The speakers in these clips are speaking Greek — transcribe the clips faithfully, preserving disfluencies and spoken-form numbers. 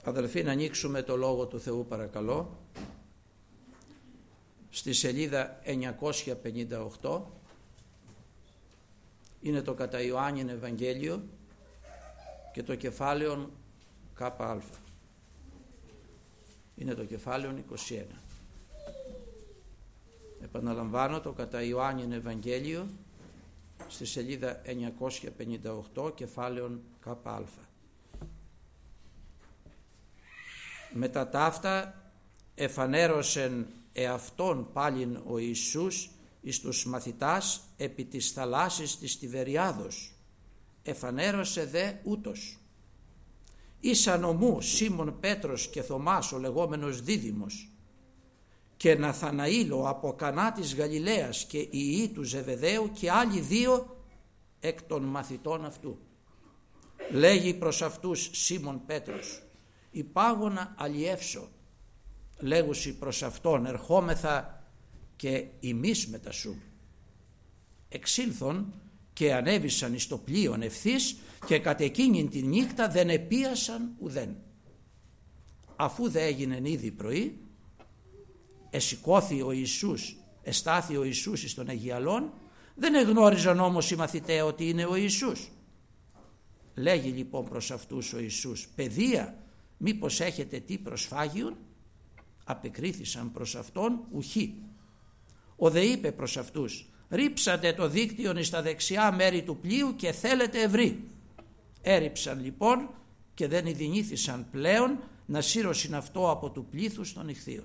Αδελφοί, να ανοίξουμε το Λόγο του Θεού παρακαλώ στη σελίδα εννιακόσια πενήντα οκτώ. Είναι το κατά Ιωάννην Ευαγγέλιο και το κεφάλαιο ΚΑ. Είναι το κεφάλαιο είκοσι ένα. Επαναλαμβάνω, το κατά Ιωάννην Ευαγγέλιο στη σελίδα εννιακόσια πενήντα οκτώ, κεφάλαιο ΚΑ. Μετά ταύτα εφανέρωσεν εαυτόν πάλιν ο Ιησούς εις τους μαθητάς επί της θαλάσσης της Τιβεριάδος. Εφανέρωσε δε ούτως: ήσαν ομού Σίμων Πέτρος και Θωμάς ο λεγόμενος Δίδυμος, και Ναθαναήλ ο από Κανά της Γαλιλαίας και οι υιοί του Ζεβεδαίου, και άλλοι δύο εκ των μαθητών αυτού. Λέγει προς αυτούς Σίμων Πέτρος: υπάγωνα αλλιεύσω. Λέγουσι προς αυτόν: ερχόμεθα και ημείς μετά σου. Εξήλθον και ανέβησαν εις το πλοίον ευθύς, και κατ' εκείνην τη νύχτα δεν επίασαν ουδέν. Αφού δε έγινεν ήδη πρωί, εσηκώθη ο Ιησούς, εστάθη ο Ιησούς εις των Αιγιαλών. Δεν εγνώριζαν όμως οι μαθηταί ότι είναι ο Ιησούς. Λέγει λοιπόν προς αυτούς ο Ιησούς: παιδεία, μήπως έχετε τι προσφάγιον? Απεκρίθησαν προς αυτόν: ουχή. Ο δε είπε προς αυτούς: ρίψατε το δίκτυον εις τα δεξιά μέρη του πλοίου και θέλετε ευρύ. Έριψαν λοιπόν και δεν ειδηνήθησαν πλέον να σύρωσιν αυτό από του πλήθους των ιχθύων.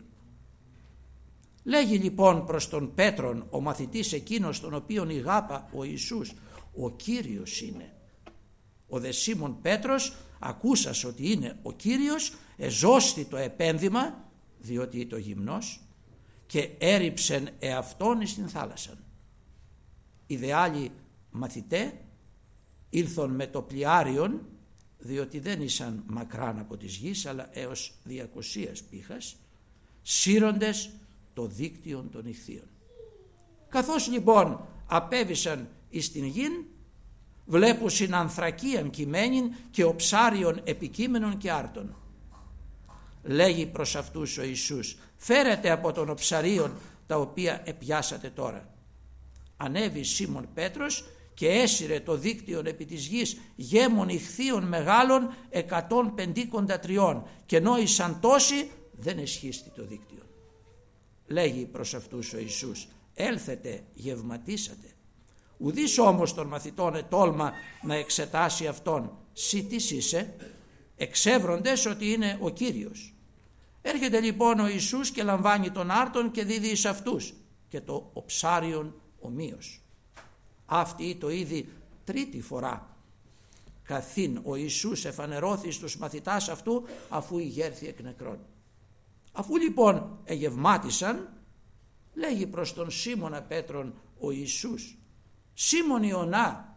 Λέγει λοιπόν προς τον Πέτρον ο μαθητής εκείνος τον οποίον ηγάπα ο Ιησούς: ο Κύριος είναι. Ο δε Σίμων Πέτρος, ακούσας ότι είναι ο Κύριος, εζώστη το επένδυμα, διότι είτο γυμνός, και έριψεν εαυτόν εις την θάλασσαν. Οι δε άλλοι μαθητέ ήλθον με το πλοιάριον, διότι δεν ήσαν μακράν από της γης, αλλά έως διακοσίας πήχας, σύροντες το δίκτυον των ιχθύων. Καθώς λοιπόν απέβησαν εις την γην, βλέπουσιν ανθρακίαν κειμένην και οψάριον επικείμενον και άρτων. Λέγει προς αυτούς ο Ιησούς: φέρετε από τον οψαρίον τα οποία επιάσατε τώρα. Ανέβη Σίμων Πέτρος και έσυρε το δίκτυον επί της γης γέμων ιχθύων μεγάλων εκατόν πεντήκοντα τριών, και νόησαν τόσοι δεν εσχίστη το δίκτυο. Λέγει προς αυτούς ο Ιησούς: έλθετε γευματίσατε. Ουδής όμως των μαθητών ετόλμα να εξετάσει αυτόν. Συ τις είσαι? Εξεύροντες ότι είναι ο Κύριος. Έρχεται λοιπόν ο Ιησούς και λαμβάνει τον άρτον και δίδει εις αυτούς, και το οψάριον ομοίως. Αυτή το ήδη τρίτη φορά καθήν ο Ιησούς εφανερώθη στους μαθητάς αυτού, αφού ηγέρθη εκ νεκρών. Αφού λοιπόν εγευμάτισαν, λέγει προς τον Σίμωνα Πέτρον ο Ιησούς: Σίμων Ιωνά,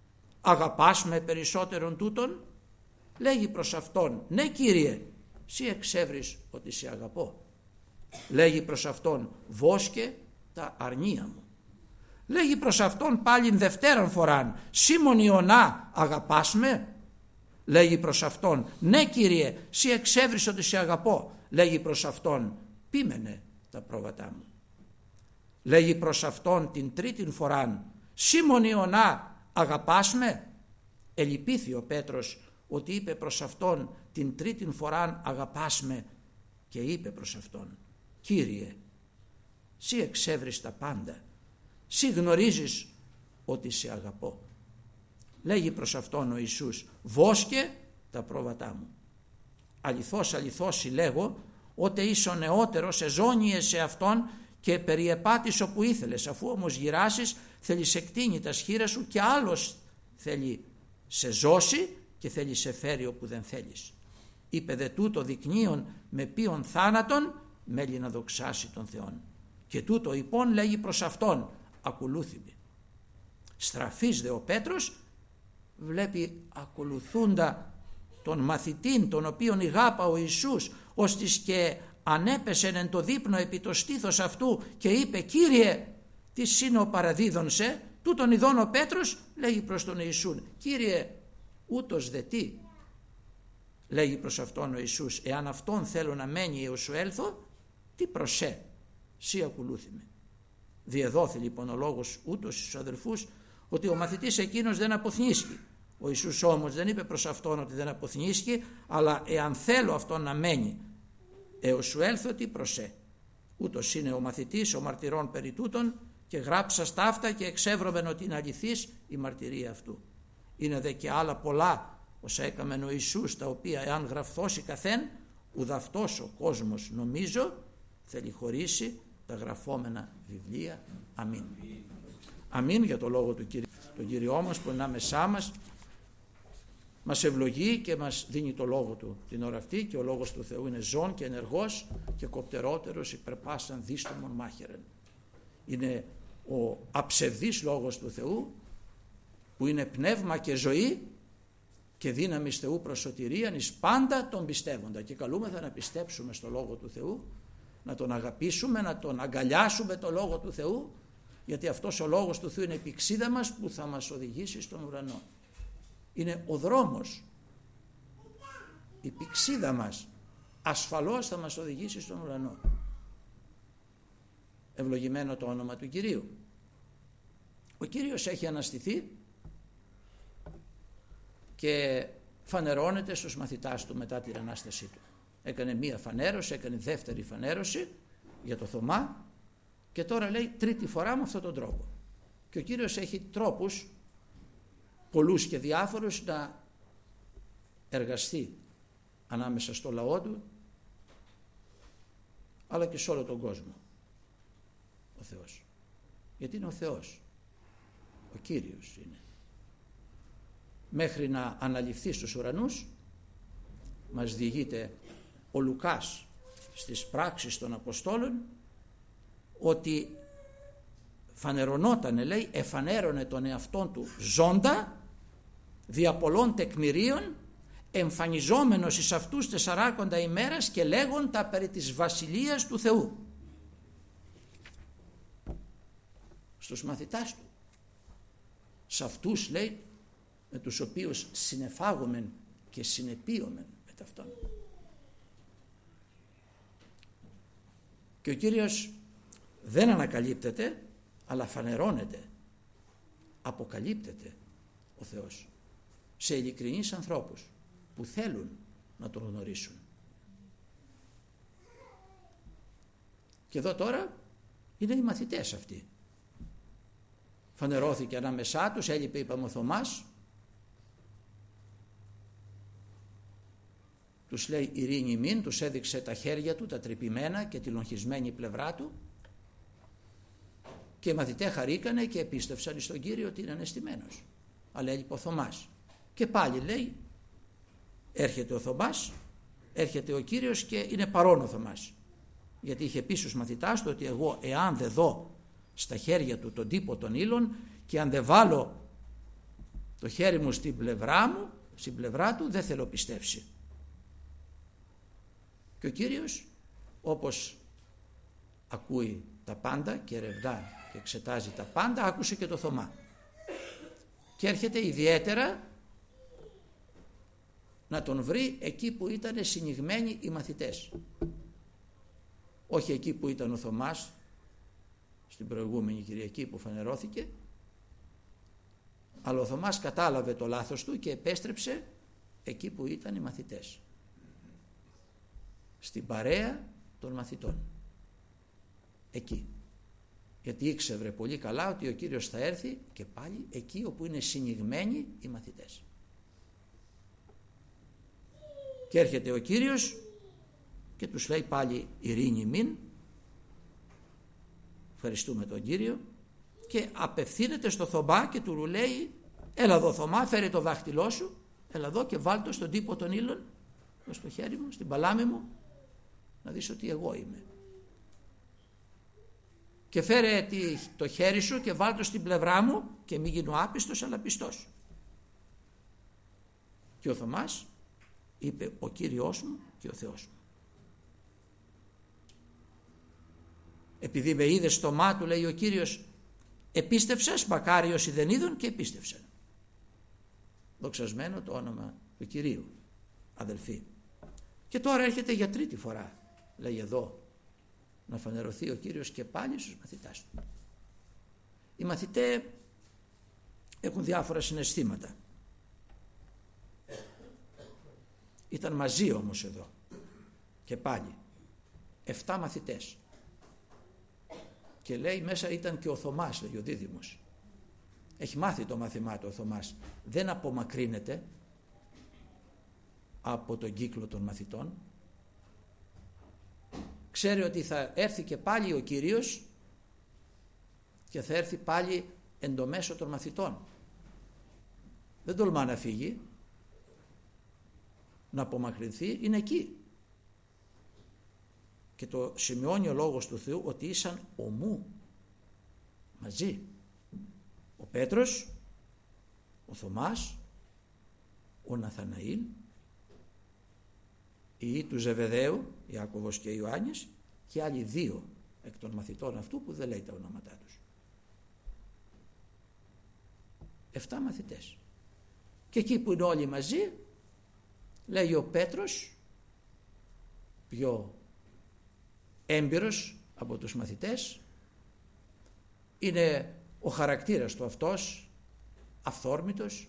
αγαπάς με περισσότερον τούτον? Λέγει προς αυτόν: ναι Κύριε, σύ εξεύρεις ότι σε αγαπώ. Λέγει προς αυτόν: βόσκε τα αρνία μου. Λέγει προς αυτόν πάλιν δευτέραν φοράν: Σίμων Ιωνά, αγαπάς με? Λέγει προς αυτόν: ναι Κύριε, σύ εξεύρεις ότι σε αγαπώ. Λέγει προς αυτόν: πίμενε τα πρόβατά μου. Λέγει προς αυτόν την τρίτην φοράν: Σίμων Ιωνά, αγαπάς με? Ελυπήθη ο Πέτρος ότι είπε προς αυτόν την τρίτην φοράν αγαπάς με, και είπε προς αυτόν: Κύριε, σύ εξεύρεις τα πάντα, σύ γνωρίζεις ότι σε αγαπώ. Λέγει προς αυτόν ο Ιησούς: βόσκε τα πρόβατά μου. Αληθώς αληθώς σοι λέγω, ότε είσαι νεότερος εζώνιε σε αυτόν και περιεπάτης όπου ήθελες, αφού όμως γυράσεις θέλει σε κτίνει τα σχήρα σου, και άλλος θέλει σε ζώσει και θέλει σε φέρει όπου δεν θέλεις. Είπε δε τούτο δεικνύον με ποιον θάνατον μέλει να δοξάσει τον Θεόν. Και τούτο υπόν λέγει προς αυτόν: ακολούθημαι. Στραφής δε ο Πέτρος, βλέπει ακολουθούντα τον μαθητήν τον οποίον ηγάπα ο Ιησούς, ώστις και ανέπεσεν εν το δείπνο επί το στήθος αυτού και είπε: Κύριε, τι σύνο παραδίδων σε? Τούτον ειδών ο Πέτρος λέγει προς τον Ιησούν: Κύριε, ούτως δε τι? λέγει προς αυτόν ο Ιησούς, εάν αυτόν θέλω να μένει έως σου έλθω, τι προσέ, σύ ακολούθη με. Διεδόθη λοιπόν ο λόγος ούτως στους αδελφούς ότι ο μαθητής εκείνος δεν αποθνίσκει. Ο Ιησούς όμως δεν είπε προς αυτόν ότι δεν αποθνίσκει, αλλά εάν θέλω αυτόν να μένει έως σου έλθω, τι προσέ. Ούτως είναι ο μαθητής, ο μαρτυρών περί τούτων, και γράψα στα αυτά και εξεύρωμεν ότι είναι αληθής η μαρτυρία αυτού. Είναι δε και άλλα πολλά όσα έκαμεν ο Ιησούς, τα οποία εάν γραφθώσει καθέν, ουδαυτός ο κόσμος νομίζω θέλει χωρίσει τα γραφόμενα βιβλία. Αμήν. Αμήν για το λόγο του Κυρίου, τον Κύριό μας που είναι άμεσά μας, μας ευλογεί και μας δίνει το λόγο του την ώρα αυτή, και ο λόγος του Θεού είναι ζών και ενεργός και κοπτερότερος υπερπάσαν δίστομον μάχαιρεν. Είναι ο αψευδής λόγος του Θεού που είναι πνεύμα και ζωή και δύναμις Θεού προς σωτηρίαν εις πάντα τον πιστεύοντα, και καλούμεθα να πιστέψουμε στο λόγο του Θεού, να τον αγαπήσουμε, να τον αγκαλιάσουμε το λόγο του Θεού, γιατί αυτός ο λόγος του Θεού είναι η πηξίδα μας που θα μας οδηγήσει στον ουρανό. Είναι ο δρόμος, η πηξίδα μας ασφαλώς θα μας οδηγήσει στον ουρανό. Ευλογημένο το όνομα του Κυρίου. Ο Κύριος έχει αναστηθεί και φανερώνεται στους μαθητάς του μετά την Ανάστασή του. Έκανε μία φανέρωση, έκανε δεύτερη φανέρωση για το Θωμά και τώρα λέει τρίτη φορά με αυτόν τον τρόπο. Και ο Κύριος έχει τρόπους πολλούς και διάφορους να εργαστεί ανάμεσα στο λαό του, αλλά και σε όλο τον κόσμο. Ο Θεός. Γιατί είναι ο Θεός. Ο Κύριος είναι. Μέχρι να αναλυφθεί στους ουρανούς, μας διηγείται ο Λουκάς στις πράξεις των Αποστόλων ότι φανερωνότανε, λέει, εφανέρωνε τον εαυτόν του ζώντα δια πολλών τεκμηρίων, εμφανιζόμενος εις αυτούς τεσσαράκοντα ημέρας και λέγον τα περί της βασιλείας του Θεού στους μαθητάς του, σε αυτούς, λέει, με τους οποίους συνεφάγομεν και συνεπίομεν με ταυτόν. Και ο Κύριος δεν ανακαλύπτεται, αλλά φανερώνεται, αποκαλύπτεται ο Θεός σε ειλικρινείς ανθρώπους που θέλουν να τον γνωρίσουν. Και εδώ τώρα είναι οι μαθητές αυτοί. Φανερώθηκε ανάμεσά τους, έλειπε, είπαμε, ο Θωμάς. Τους λέει ειρήνη μην, τους έδειξε τα χέρια του, τα τρυπημένα και τη λογχισμένη πλευρά του, και οι μαθητές χαρήκανε και επίστευσαν στον Κύριο ότι είναι αναισθημένος. Αλλά έλειπε ο Θωμάς. Και πάλι, λέει, έρχεται ο Θωμάς, έρχεται ο Κύριος και είναι παρόν ο Θωμάς. Γιατί είχε πει στους μαθητάς του ότι εγώ εάν δεν δω στα χέρια του τον τύπο των ύλων και αν δεν βάλω το χέρι μου στην πλευρά μου, στην πλευρά του, δεν θέλω πιστέψει. Και ο Κύριος, όπως ακούει τα πάντα και ερευνά και εξετάζει τα πάντα, άκουσε και το Θωμά. Και έρχεται ιδιαίτερα να τον βρει εκεί που ήταν συνηγμένοι οι μαθητές. Όχι εκεί που ήταν ο Θωμάς στην προηγούμενη Κυριακή που φανερώθηκε, αλλά ο Θωμάς κατάλαβε το λάθος του και επέστρεψε εκεί που ήταν οι μαθητές, στην παρέα των μαθητών, εκεί, γιατί ήξερε πολύ καλά ότι ο Κύριος θα έρθει και πάλι εκεί όπου είναι συνηγμένοι οι μαθητές. Και έρχεται ο Κύριος και τους λέει πάλι ειρήνη μην, ευχαριστούμε τον Κύριο, και απευθύνεται στο Θωμά και του λέει έλα εδώ Θωμά, φέρε το δάχτυλό σου, έλα εδώ και βάλ' το στον τύπο των ύλων, στο χέρι μου, στην παλάμη μου, να δεις ότι εγώ είμαι. Και φέρε το χέρι σου και βάλ' το στην πλευρά μου και μην γίνω άπιστος αλλά πιστός. Και ο Θωμάς είπε ο Κύριος μου και ο Θεός μου. Επειδή με είδε στο μάτι του, λέει ο Κύριος, επίστευσες, μακάρι όσοι δεν είδουν και επίστευσαν. Δοξασμένο το όνομα του Κυρίου. αδελφοί. Και τώρα έρχεται για τρίτη φορά, λέει εδώ, να φανερωθεί ο Κύριος και πάλι στους μαθητάς του. Οι μαθητές έχουν διάφορα συναισθήματα. Ήταν μαζί όμως εδώ και πάλι εφτά μαθητές, και λέει μέσα ήταν και ο Θωμάς, λέει ο Δίδυμος. Έχει μάθει το μάθημά του ο Θωμάς, δεν απομακρύνεται από τον κύκλο των μαθητών, ξέρει ότι θα έρθει και πάλι ο Κύριος και θα έρθει πάλι εν το μέσο των μαθητών. Δεν τολμά να φύγει, να απομακρυνθεί, είναι εκεί. Και το σημειώνει ο Λόγος του Θεού ότι ήσαν ομού μαζί. Ο Πέτρος, ο Θωμάς, ο Ναθαναήλ, οι υιοί του Ζεβεδαίου, Ιάκωβος και Ιωάννης, και άλλοι δύο εκ των μαθητών αυτού που δεν λέει τα ονόματά τους. Εφτά μαθητές. Και εκεί που είναι όλοι μαζί, λέει ο Πέτρος, πιο έμπειρος από τους μαθητές, είναι ο χαρακτήρας του αυτός, αυθόρμητος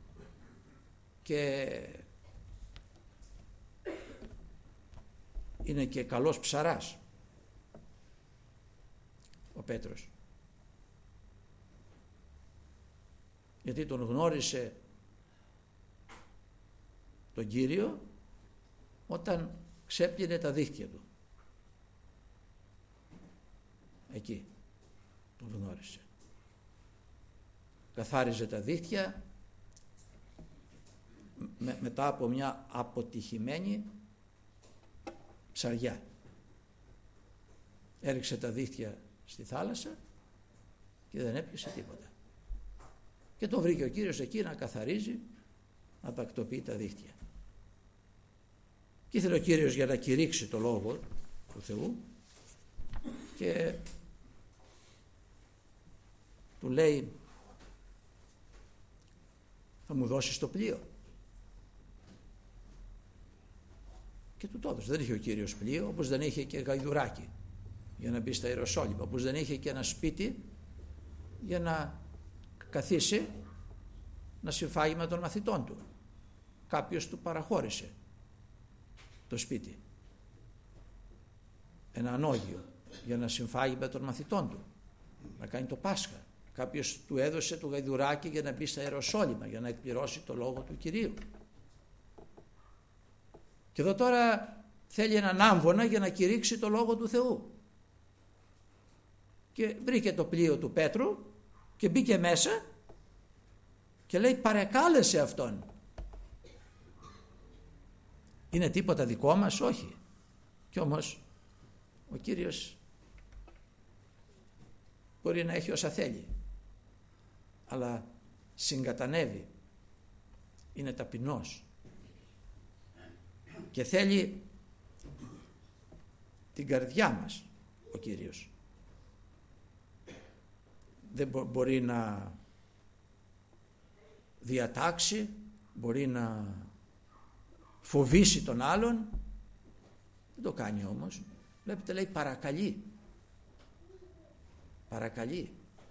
και είναι και καλός ψαράς ο Πέτρος, γιατί τον γνώρισε τον Κύριο όταν ξέπλυνε τα δίχτυα του. Εκεί τον γνώρισε. Καθάριζε τα δίχτυα με, μετά από μια αποτυχημένη ψαριά. Έριξε τα δίχτυα στη θάλασσα και δεν έπιασε τίποτα. Και τον βρήκε ο Κύριος εκεί να καθαρίζει, να τακτοποιεί τα δίχτυα. Και ήθελε ο Κύριος για να κηρύξει το Λόγο του Θεού και του λέει, θα μου δώσεις το πλοίο. Και του το έδωσε. Δεν είχε ο Κύριος πλοίο, όπως δεν είχε και γαϊδουράκι για να μπει στα Ιεροσόλυμα, όπως δεν είχε και ένα σπίτι για να καθίσει να συμφάγει με των μαθητών του. Κάποιος του παραχώρησε το σπίτι, ένα ανώγιο για να συμφάγει με των μαθητών του, να κάνει το Πάσχα. Κάποιος του έδωσε το γαϊδουράκι για να μπει στα Ιεροσόλυμα, για να εκπληρώσει το Λόγο του Κυρίου. Και εδώ τώρα θέλει έναν άμβονα για να κηρύξει το Λόγο του Θεού. Και βρήκε το πλοίο του Πέτρου και μπήκε μέσα και λέει, παρεκάλεσε αυτόν. Είναι τίποτα δικό μας? Όχι. Κι όμως ο Κύριος μπορεί να έχει όσα θέλει, αλλά συγκατανεύει, είναι ταπεινός και θέλει την καρδιά μας ο Κύριος. Δεν μπο- μπορεί να διατάξει, μπορεί να φοβήσει τον άλλον, δεν το κάνει όμως. Βλέπετε, λέει παρακαλεί, παρακαλεί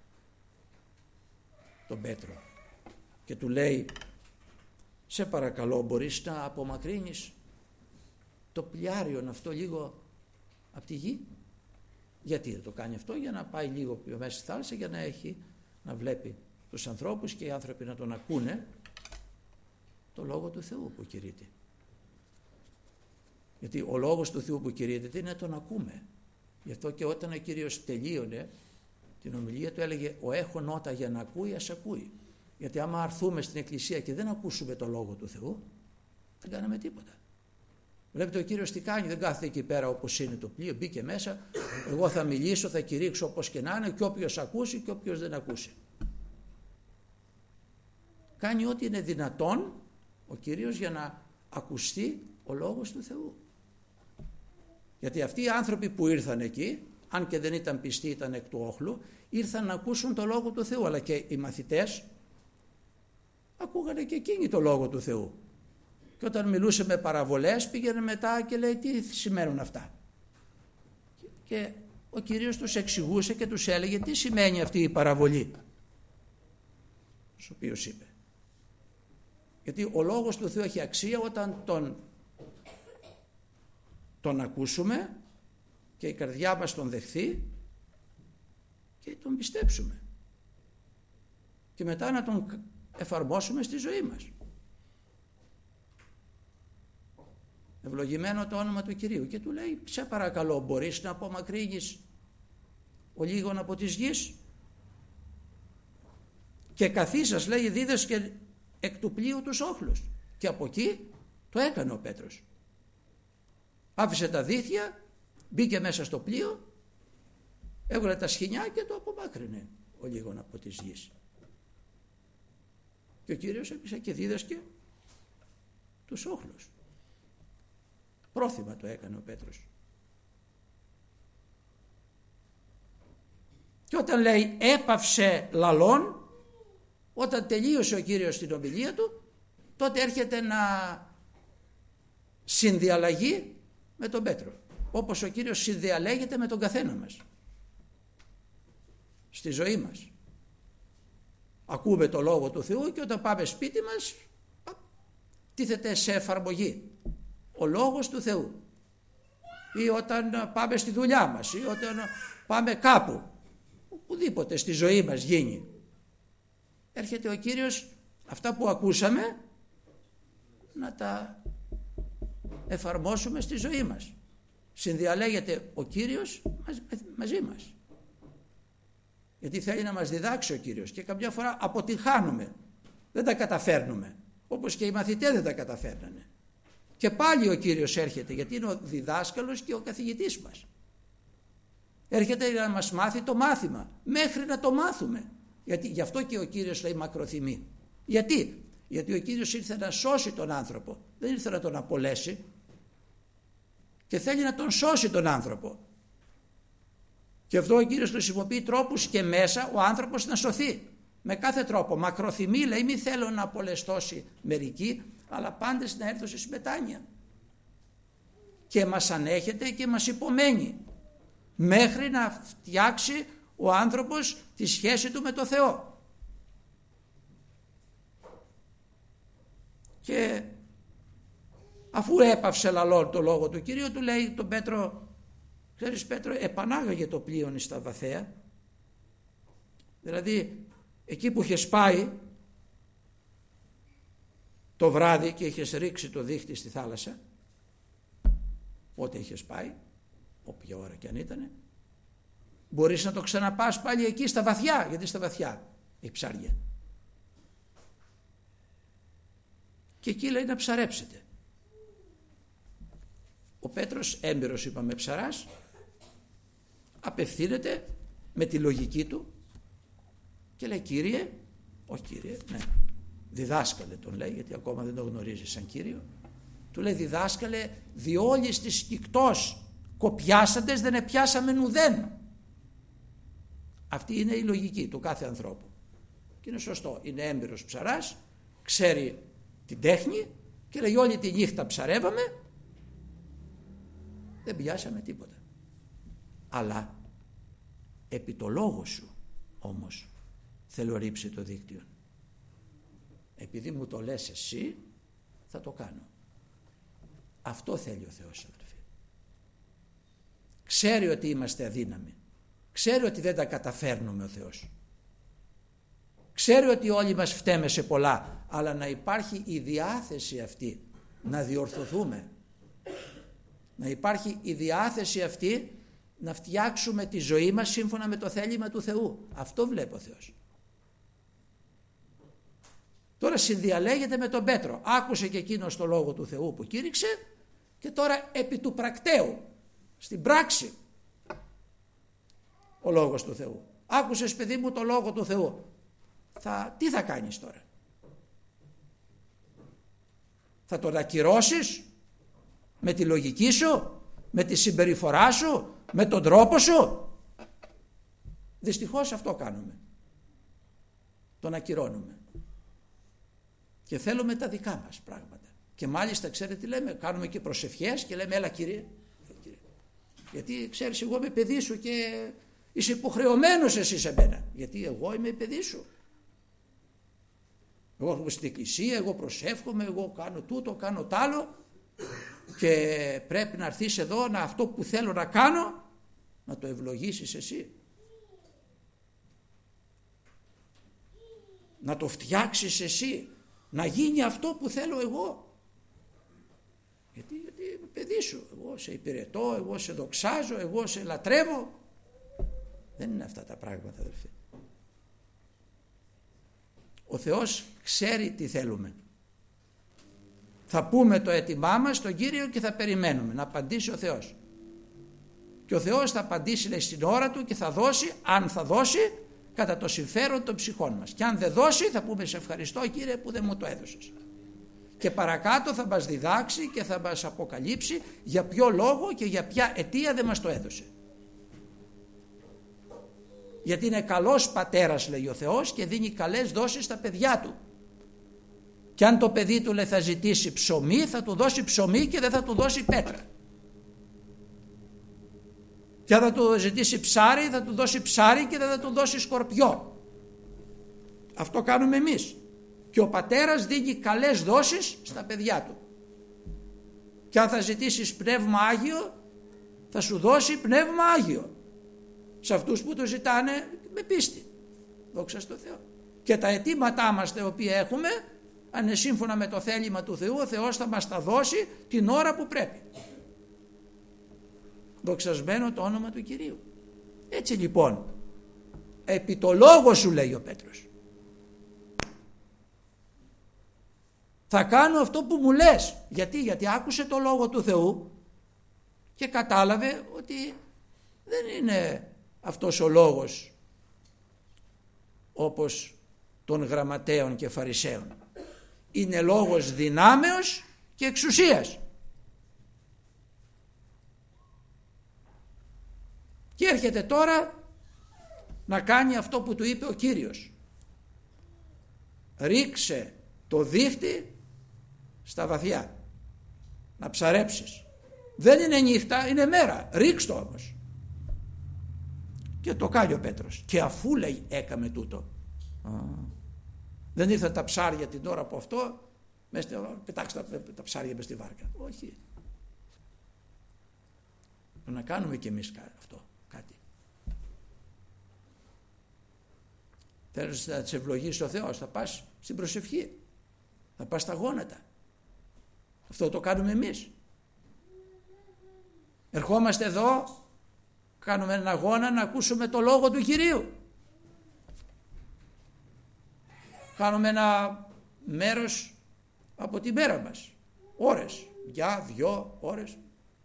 τον Πέτρο και του λέει, σε παρακαλώ, μπορείς να απομακρύνεις το πλιάριον αυτό λίγο από τη γη? Γιατί δεν το κάνει αυτό? Για να πάει λίγο πιο μέσα στη θάλασσα, για να έχει, να βλέπει τους ανθρώπους και οι άνθρωποι να τον ακούνε το Λόγο του Θεού που κηρύττει. Γιατί ο Λόγος του Θεού που κηρύττεται είναι να τον ακούμε. Γι' αυτό και όταν ο Κύριος τελείωνε την ομιλία του, έλεγε, ο έχω νότα για να ακούει, ας ακούει. Γιατί άμα αρθούμε στην εκκλησία και δεν ακούσουμε το Λόγο του Θεού, δεν κάναμε τίποτα. Βλέπετε ο Κύριος τι κάνει? Δεν κάθεται εκεί πέρα όπως είναι το πλοίο, μπήκε μέσα, εγώ θα μιλήσω, θα κηρύξω όπως και να είναι, και όποιος ακούσει και όποιος δεν ακούσει. Κάνει ό,τι είναι δυνατόν ο Κύριος για να ακουστεί ο Λόγος του Θεού. Γιατί αυτοί οι άνθρωποι που ήρθαν εκεί, αν και δεν ήταν πιστοί, ήταν εκ του όχλου, ήρθαν να ακούσουν το Λόγο του Θεού, αλλά και οι μαθητές ακούγανε και εκείνοι το Λόγο του Θεού. Και όταν μιλούσε με παραβολές πήγαινε μετά και λέει τι σημαίνουν αυτά. Και ο Κύριος τους εξηγούσε και τους έλεγε τι σημαίνει αυτή η παραβολή. Ο οποίος είπε. Γιατί ο λόγος του Θεού έχει αξία όταν τον, τον ακούσουμε και η καρδιά μας τον δεχθεί και τον πιστέψουμε. Και μετά να τον εφαρμόσουμε στη ζωή μας. Ευλογημένο το όνομα του Κυρίου. Και του λέει, σε παρακαλώ, μπορείς να απομακρύνεις ο λίγον από της γης? Και καθίσας, λέει, δίδες και εκ του πλοίου τους όχλους. Και από εκεί το έκανε ο Πέτρος. Άφησε τα δίχτυα, μπήκε μέσα στο πλοίο, έβγαλε τα σχοινιά και το απομάκρυνε ο λίγον από της γης. Και ο Κύριος έπεισε και δίδασκε τους όχλους. Πρόθυμα το έκανε ο Πέτρος. Και όταν λέει έπαυσε λαλών, όταν τελείωσε ο Κύριος την ομιλία του, τότε έρχεται να συνδιαλλαγεί με τον Πέτρο. Όπως ο Κύριος συνδιαλέγεται με τον καθένα μας. Στη ζωή μας. Ακούμε το Λόγο του Θεού και όταν πάμε σπίτι μας τίθεται σε εφαρμογή ο Λόγος του Θεού. Ή όταν πάμε στη δουλειά μας ή όταν πάμε κάπου, οπουδήποτε στη ζωή μας γίνει, έρχεται ο Κύριος αυτά που ακούσαμε να τα εφαρμόσουμε στη ζωή μας. Συνδιαλέγεται ο Κύριος μαζί μας. Γιατί θέλει να μας διδάξει ο Κύριος και καμιά φορά αποτυγχάνουμε, δεν τα καταφέρνουμε, όπως και οι μαθητές δεν τα καταφέρνανε. Και πάλι ο Κύριος έρχεται, γιατί είναι ο διδάσκαλος και ο καθηγητής μας. Έρχεται να μας μάθει το μάθημα, μέχρι να το μάθουμε. Γιατί, γι' αυτό και ο Κύριος λέει μακροθυμεί. Γιατί? Γιατί ο Κύριος ήρθε να σώσει τον άνθρωπο, δεν ήρθε να τον απολέσει. Και θέλει να τον σώσει τον άνθρωπο. Και αυτό ο Κύριος χρησιμοποιεί τρόπους και μέσα ο άνθρωπος να σωθεί. Με κάθε τρόπο. Μακροθυμεί, λέει, μη θέλω να απολεστώσει μερικοί, αλλά πάντες να έρθω σε συμμετάνια. Και μας ανέχεται και μας υπομένει. Μέχρι να φτιάξει ο άνθρωπος τη σχέση του με το Θεό. Και αφού έπαυσε λαλόν το λόγο του Κυρίου, του λέει τον Πέτρο, ξέρεις Πέτρο, επανάγαγε το πλοίον στα βαθαία. Δηλαδή εκεί που είχες πάει το βράδυ και είχες ρίξει το δίχτυ στη θάλασσα, πότε είχες πάει, όποια ώρα και αν ήτανε, μπορείς να το ξαναπάς πάλι εκεί στα βαθιά, γιατί στα βαθιά έχει ψάρια. Και εκεί λέει να ψαρέψετε. Ο Πέτρος, έμπειρος είπαμε ψαράς, απευθύνεται με τη λογική του και λέει, Κύριε, όχι Κύριε, ναι, διδάσκαλε τον λέει, γιατί ακόμα δεν το γνωρίζει σαν Κύριο, του λέει, διδάσκαλε, διόλης της κυκτός κοπιάσαντες δεν επιάσαμε ουδέν. Αυτή είναι η λογική του κάθε ανθρώπου και είναι σωστό, είναι έμπειρος ψαράς, ξέρει την τέχνη και λέει, όλη τη νύχτα ψαρεύαμε, δεν πιάσαμε τίποτα. Αλλά επί το λόγο σου όμως θέλω ρίψει το δίκτυο. Επειδή μου το λες εσύ, θα το κάνω. Αυτό θέλει ο Θεός, αδερφοί. Ξέρει ότι είμαστε αδύναμοι. Ξέρει ότι δεν τα καταφέρνουμε ο Θεός. Ξέρει ότι όλοι μας φταίμε σε πολλά, αλλά να υπάρχει η διάθεση αυτή να διορθωθούμε. Να υπάρχει η διάθεση αυτή να φτιάξουμε τη ζωή μας σύμφωνα με το θέλημα του Θεού. Αυτό βλέπει ο Θεός. Τώρα συνδιαλέγεται με τον Πέτρο. Άκουσε και εκείνος το λόγο του Θεού που κήρυξε και τώρα επί του πρακτέου, στην πράξη, ο λόγος του Θεού. Άκουσες παιδί μου το λόγο του Θεού. Θα, τι θα κάνεις τώρα? Θα τον ακυρώσεις με τη λογική σου, με τη συμπεριφορά σου, με τον τρόπο σου? Δυστυχώς αυτό κάνουμε. Τον ακυρώνουμε. Και θέλουμε τα δικά μας πράγματα. Και μάλιστα ξέρετε τι λέμε, κάνουμε και προσευχές και λέμε έλα κύριε, γιατί ξέρεις εγώ είμαι παιδί σου και είσαι υποχρεωμένος εσύ σε μένα, γιατί εγώ είμαι παιδί σου. Εγώ έρχομαι στην εκκλησία, εγώ προσεύχομαι, εγώ κάνω τούτο, κάνω τ' άλλο και πρέπει να έρθεις εδώ να αυτό που θέλω να κάνω να το ευλογήσεις εσύ. Να το φτιάξεις εσύ, να γίνει αυτό που θέλω εγώ. Γιατί, γιατί είμαι παιδί σου, εγώ σε υπηρετώ, εγώ σε δοξάζω, εγώ σε λατρεύω. Δεν είναι αυτά τα πράγματα, αδελφοί. Ο Θεός ξέρει τι θέλουμε. Θα πούμε το αίτημά μας στον Κύριο και θα περιμένουμε να απαντήσει ο Θεός. Και ο Θεός θα απαντήσει, λέει, στην ώρα του και θα δώσει, αν θα δώσει, κατά το συμφέρον των ψυχών μας. Και αν δεν δώσει θα πούμε σε ευχαριστώ Κύριε που δεν μου το έδωσες. Και παρακάτω θα μας διδάξει και θα μας αποκαλύψει για ποιο λόγο και για ποια αιτία δεν μας το έδωσε. Γιατί είναι καλός πατέρας, λέει ο Θεός, και δίνει καλές δόσεις στα παιδιά του. Και αν το παιδί του, λέει, θα ζητήσει ψωμί, θα του δώσει ψωμί και δεν θα του δώσει πέτρα. Και αν θα του ζητήσει ψάρι, θα του δώσει ψάρι και δεν θα του δώσει σκορπιό. Αυτό κάνουμε εμείς. Και ο πατέρας δίνει καλές δόσεις στα παιδιά του. Και αν θα ζητήσεις πνεύμα Άγιο, θα σου δώσει πνεύμα Άγιο. Σε αυτούς που το ζητάνε με πίστη. Δόξα στο Θεό. Και τα αιτήματά μας τα οποία έχουμε, αν είναι σύμφωνα με το θέλημα του Θεού, ο Θεός θα μας τα δώσει την ώρα που πρέπει. Δοξασμένο το όνομα του Κυρίου. Έτσι λοιπόν, επί το λόγο σου, λέει ο Πέτρος, θα κάνω αυτό που μου λες. Γιατί, γιατί άκουσε το λόγο του Θεού και κατάλαβε ότι δεν είναι αυτός ο λόγος όπως των γραμματέων και φαρισαίων. Είναι λόγος δυνάμεως και εξουσίας. Και έρχεται τώρα να κάνει αυτό που του είπε ο Κύριος. Ρίξε το δίχτυ στα βαθιά, να ψαρέψεις. Δεν είναι νύχτα, είναι μέρα. Ρίξ' το όμως. Και το κάνει ο Πέτρος. Και αφού, λέει, έκαμε τούτο, α, δεν ήρθαν τα ψάρια την ώρα που αυτό, πετάξτε τα, τα ψάρια μες στη βάρκα. Όχι. Να κάνουμε κι εμείς αυτό κάτι. Θέλεις να σε ευλογήσει ο Θεός, θα πας στην προσευχή, θα πας στα γόνατα. Αυτό το κάνουμε εμείς. Ερχόμαστε εδώ, κάνουμε ένα αγώνα να ακούσουμε το λόγο του Κυρίου. Κάνουμε ένα μέρος από τη μέρα μας, ώρες, για δυο ώρες.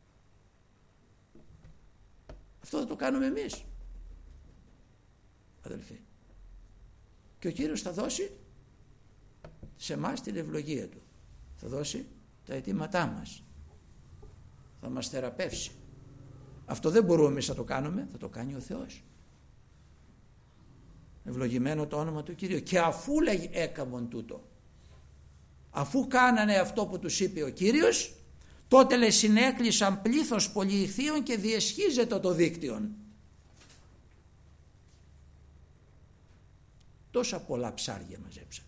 Αυτό θα το κάνουμε εμείς, αδελφοί. Και ο Κύριος θα δώσει σε εμάς την ευλογία Του. Θα δώσει τα αιτήματά μας. Θα μας θεραπεύσει. Αυτό δεν μπορούμε εμείς να το κάνουμε, θα το κάνει ο Θεός. Ευλογημένο το όνομα του Κυρίου. Και αφού, λέει, έκαμον τούτο, αφού κάνανε αυτό που τους είπε ο Κύριος, τότε, λέει, συνέκλεισαν πλήθος πολυηχθείων και διεσχίζεται το δίκτυον. Τόσα πολλά ψάρια μαζέψανε.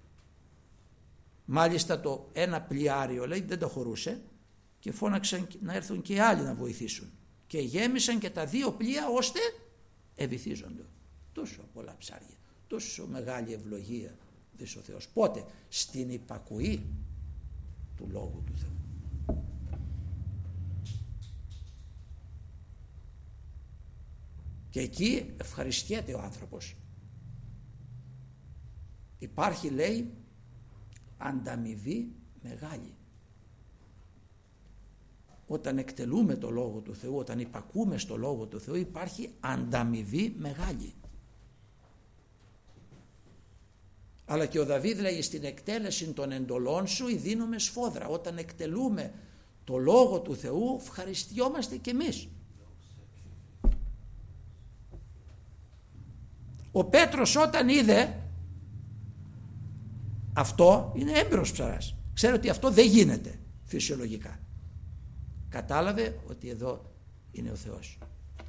Μάλιστα το ένα πλοιάριο, λέει, δεν το χωρούσε και φώναξαν να έρθουν και άλλοι να βοηθήσουν. Και γέμισαν και τα δύο πλοία ώστε ευηθίζονται. Τόσο πολλά ψάρια, τόσο μεγάλη ευλογία δες ο Θεός. Πότε? Στην υπακοή του Λόγου του Θεού. Και εκεί ευχαριστιέται ο άνθρωπος. Υπάρχει, λέει, ανταμοιβή μεγάλη. Όταν εκτελούμε το Λόγο του Θεού, όταν υπακούμε στο Λόγο του Θεού, υπάρχει ανταμοιβή μεγάλη. Αλλά και ο Δαβίδ λέει, στην εκτέλεση των εντολών σου δίνουμε σφόδρα. Όταν εκτελούμε το Λόγο του Θεού, ευχαριστιόμαστε κι εμείς. Ο Πέτρος όταν είδε αυτό, είναι έμπειρος ψαράς, Ξέρει ότι αυτό δεν γίνεται φυσιολογικά. Κατάλαβε ότι εδώ είναι ο Θεός.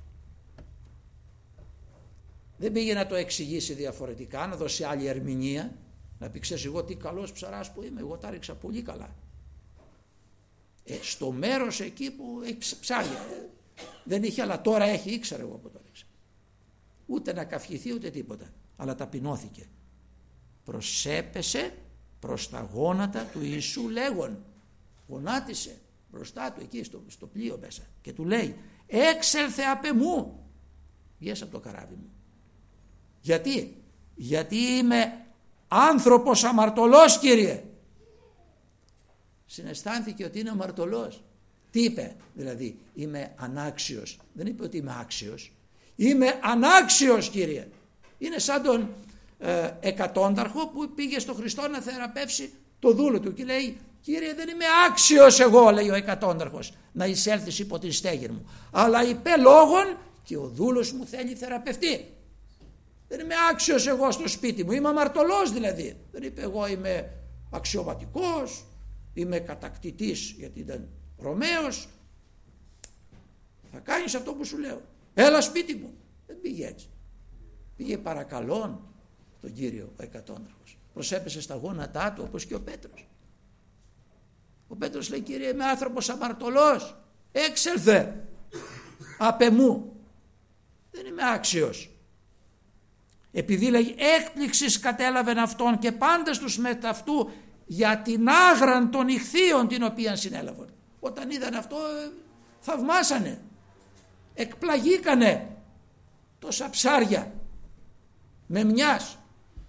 Δεν πήγε να το εξηγήσει διαφορετικά, να δώσει άλλη ερμηνεία, να πει ξέρεις εγώ τι καλός ψαράς που είμαι, εγώ τα ρίξα πολύ καλά. Ε, στο μέρος εκεί που έχει ψάρια, ε, δεν είχε, αλλά τώρα έχει, ήξερα εγώ που το ρίξα. Ούτε να καυχηθεί ούτε τίποτα, αλλά ταπεινώθηκε. Προσέπεσε προς τα γόνατα του Ιησού λέγον, γονάτισε μπροστά του εκεί στο, στο πλοίο μέσα και του λέει έξελθε απ' εμού, βγες από το καράβι μου. Γιατί? Γιατί είμαι άνθρωπος αμαρτωλός, Κύριε. Συναισθάνθηκε ότι είναι αμαρτωλός. Τι είπε δηλαδή? Είμαι ανάξιος. Δεν είπε ότι είμαι άξιος. Είμαι ανάξιος, Κύριε. Είναι σαν τον ε, εκατόνταρχο που πήγε στο Χριστό να θεραπεύσει το δούλο του και λέει Κύριε, δεν είμαι άξιος εγώ, λέει ο εκατόνταρχος, να εισέλθεις υπό την στέγη μου, αλλά είπε λόγον και ο δούλος μου θέλει θεραπευτεί. Δεν είμαι άξιος εγώ στο σπίτι μου, είμαι αμαρτωλός δηλαδή. Δεν είπε εγώ είμαι αξιωματικός, είμαι κατακτητής γιατί ήταν Ρωμαίος. Θα κάνεις αυτό που σου λέω. Έλα σπίτι μου. Δεν πήγε έτσι. Πήγε παρακαλών τον Κύριο ο εκατόνταρχος. Προσέπεσε στα γόνατά του όπως και ο Πέτρος. Ο Πέτρος λέει Κύριε είμαι άνθρωπος αμαρτωλός. Έξελθε απ' εμού. Δεν είμαι άξιος. Επειδή λέγει έκπληξης κατέλαβεν αυτόν και πάντες τους μετ' αυτού για την άγραν των ηχθείων την οποία συνέλαβαν. Όταν είδαν αυτό θαυμάσανε, εκπλαγήκανε τόσα ψάρια με μιας.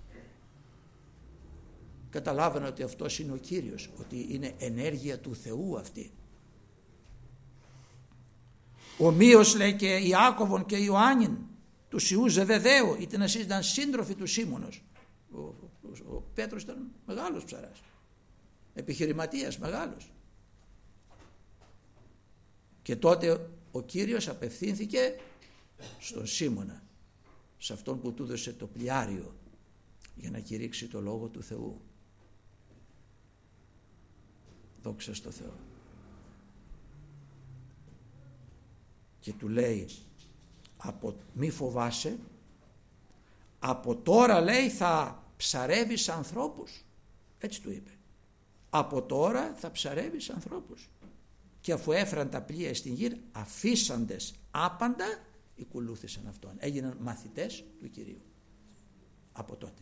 Καταλάβανε ότι αυτός είναι ο Κύριος, ότι είναι ενέργεια του Θεού αυτή. Ομοίως λέει και Ιάκωβον και Ιωάννην του Ιού Ζεβεδαίου ήταν σύντροφοι του Σίμωνος. Ο, ο, ο Πέτρος ήταν μεγάλος ψαράς, επιχειρηματίας μεγάλος. Και τότε ο Κύριος απευθύνθηκε στον Σίμωνα, σε αυτόν που του έδωσε το πλοιάριο για να κηρύξει το Λόγο του Θεού. Δόξα στο Θεό. Και του λέει από, μη φοβάσαι, από τώρα λέει θα ψαρεύεις ανθρώπους. Έτσι του είπε. Από τώρα θα ψαρεύεις ανθρώπους. Και αφού έφεραν τα πλοία στην γη, αφήσαντες άπαντα ακολούθησαν αυτόν. Έγιναν μαθητές του Κυρίου από τότε.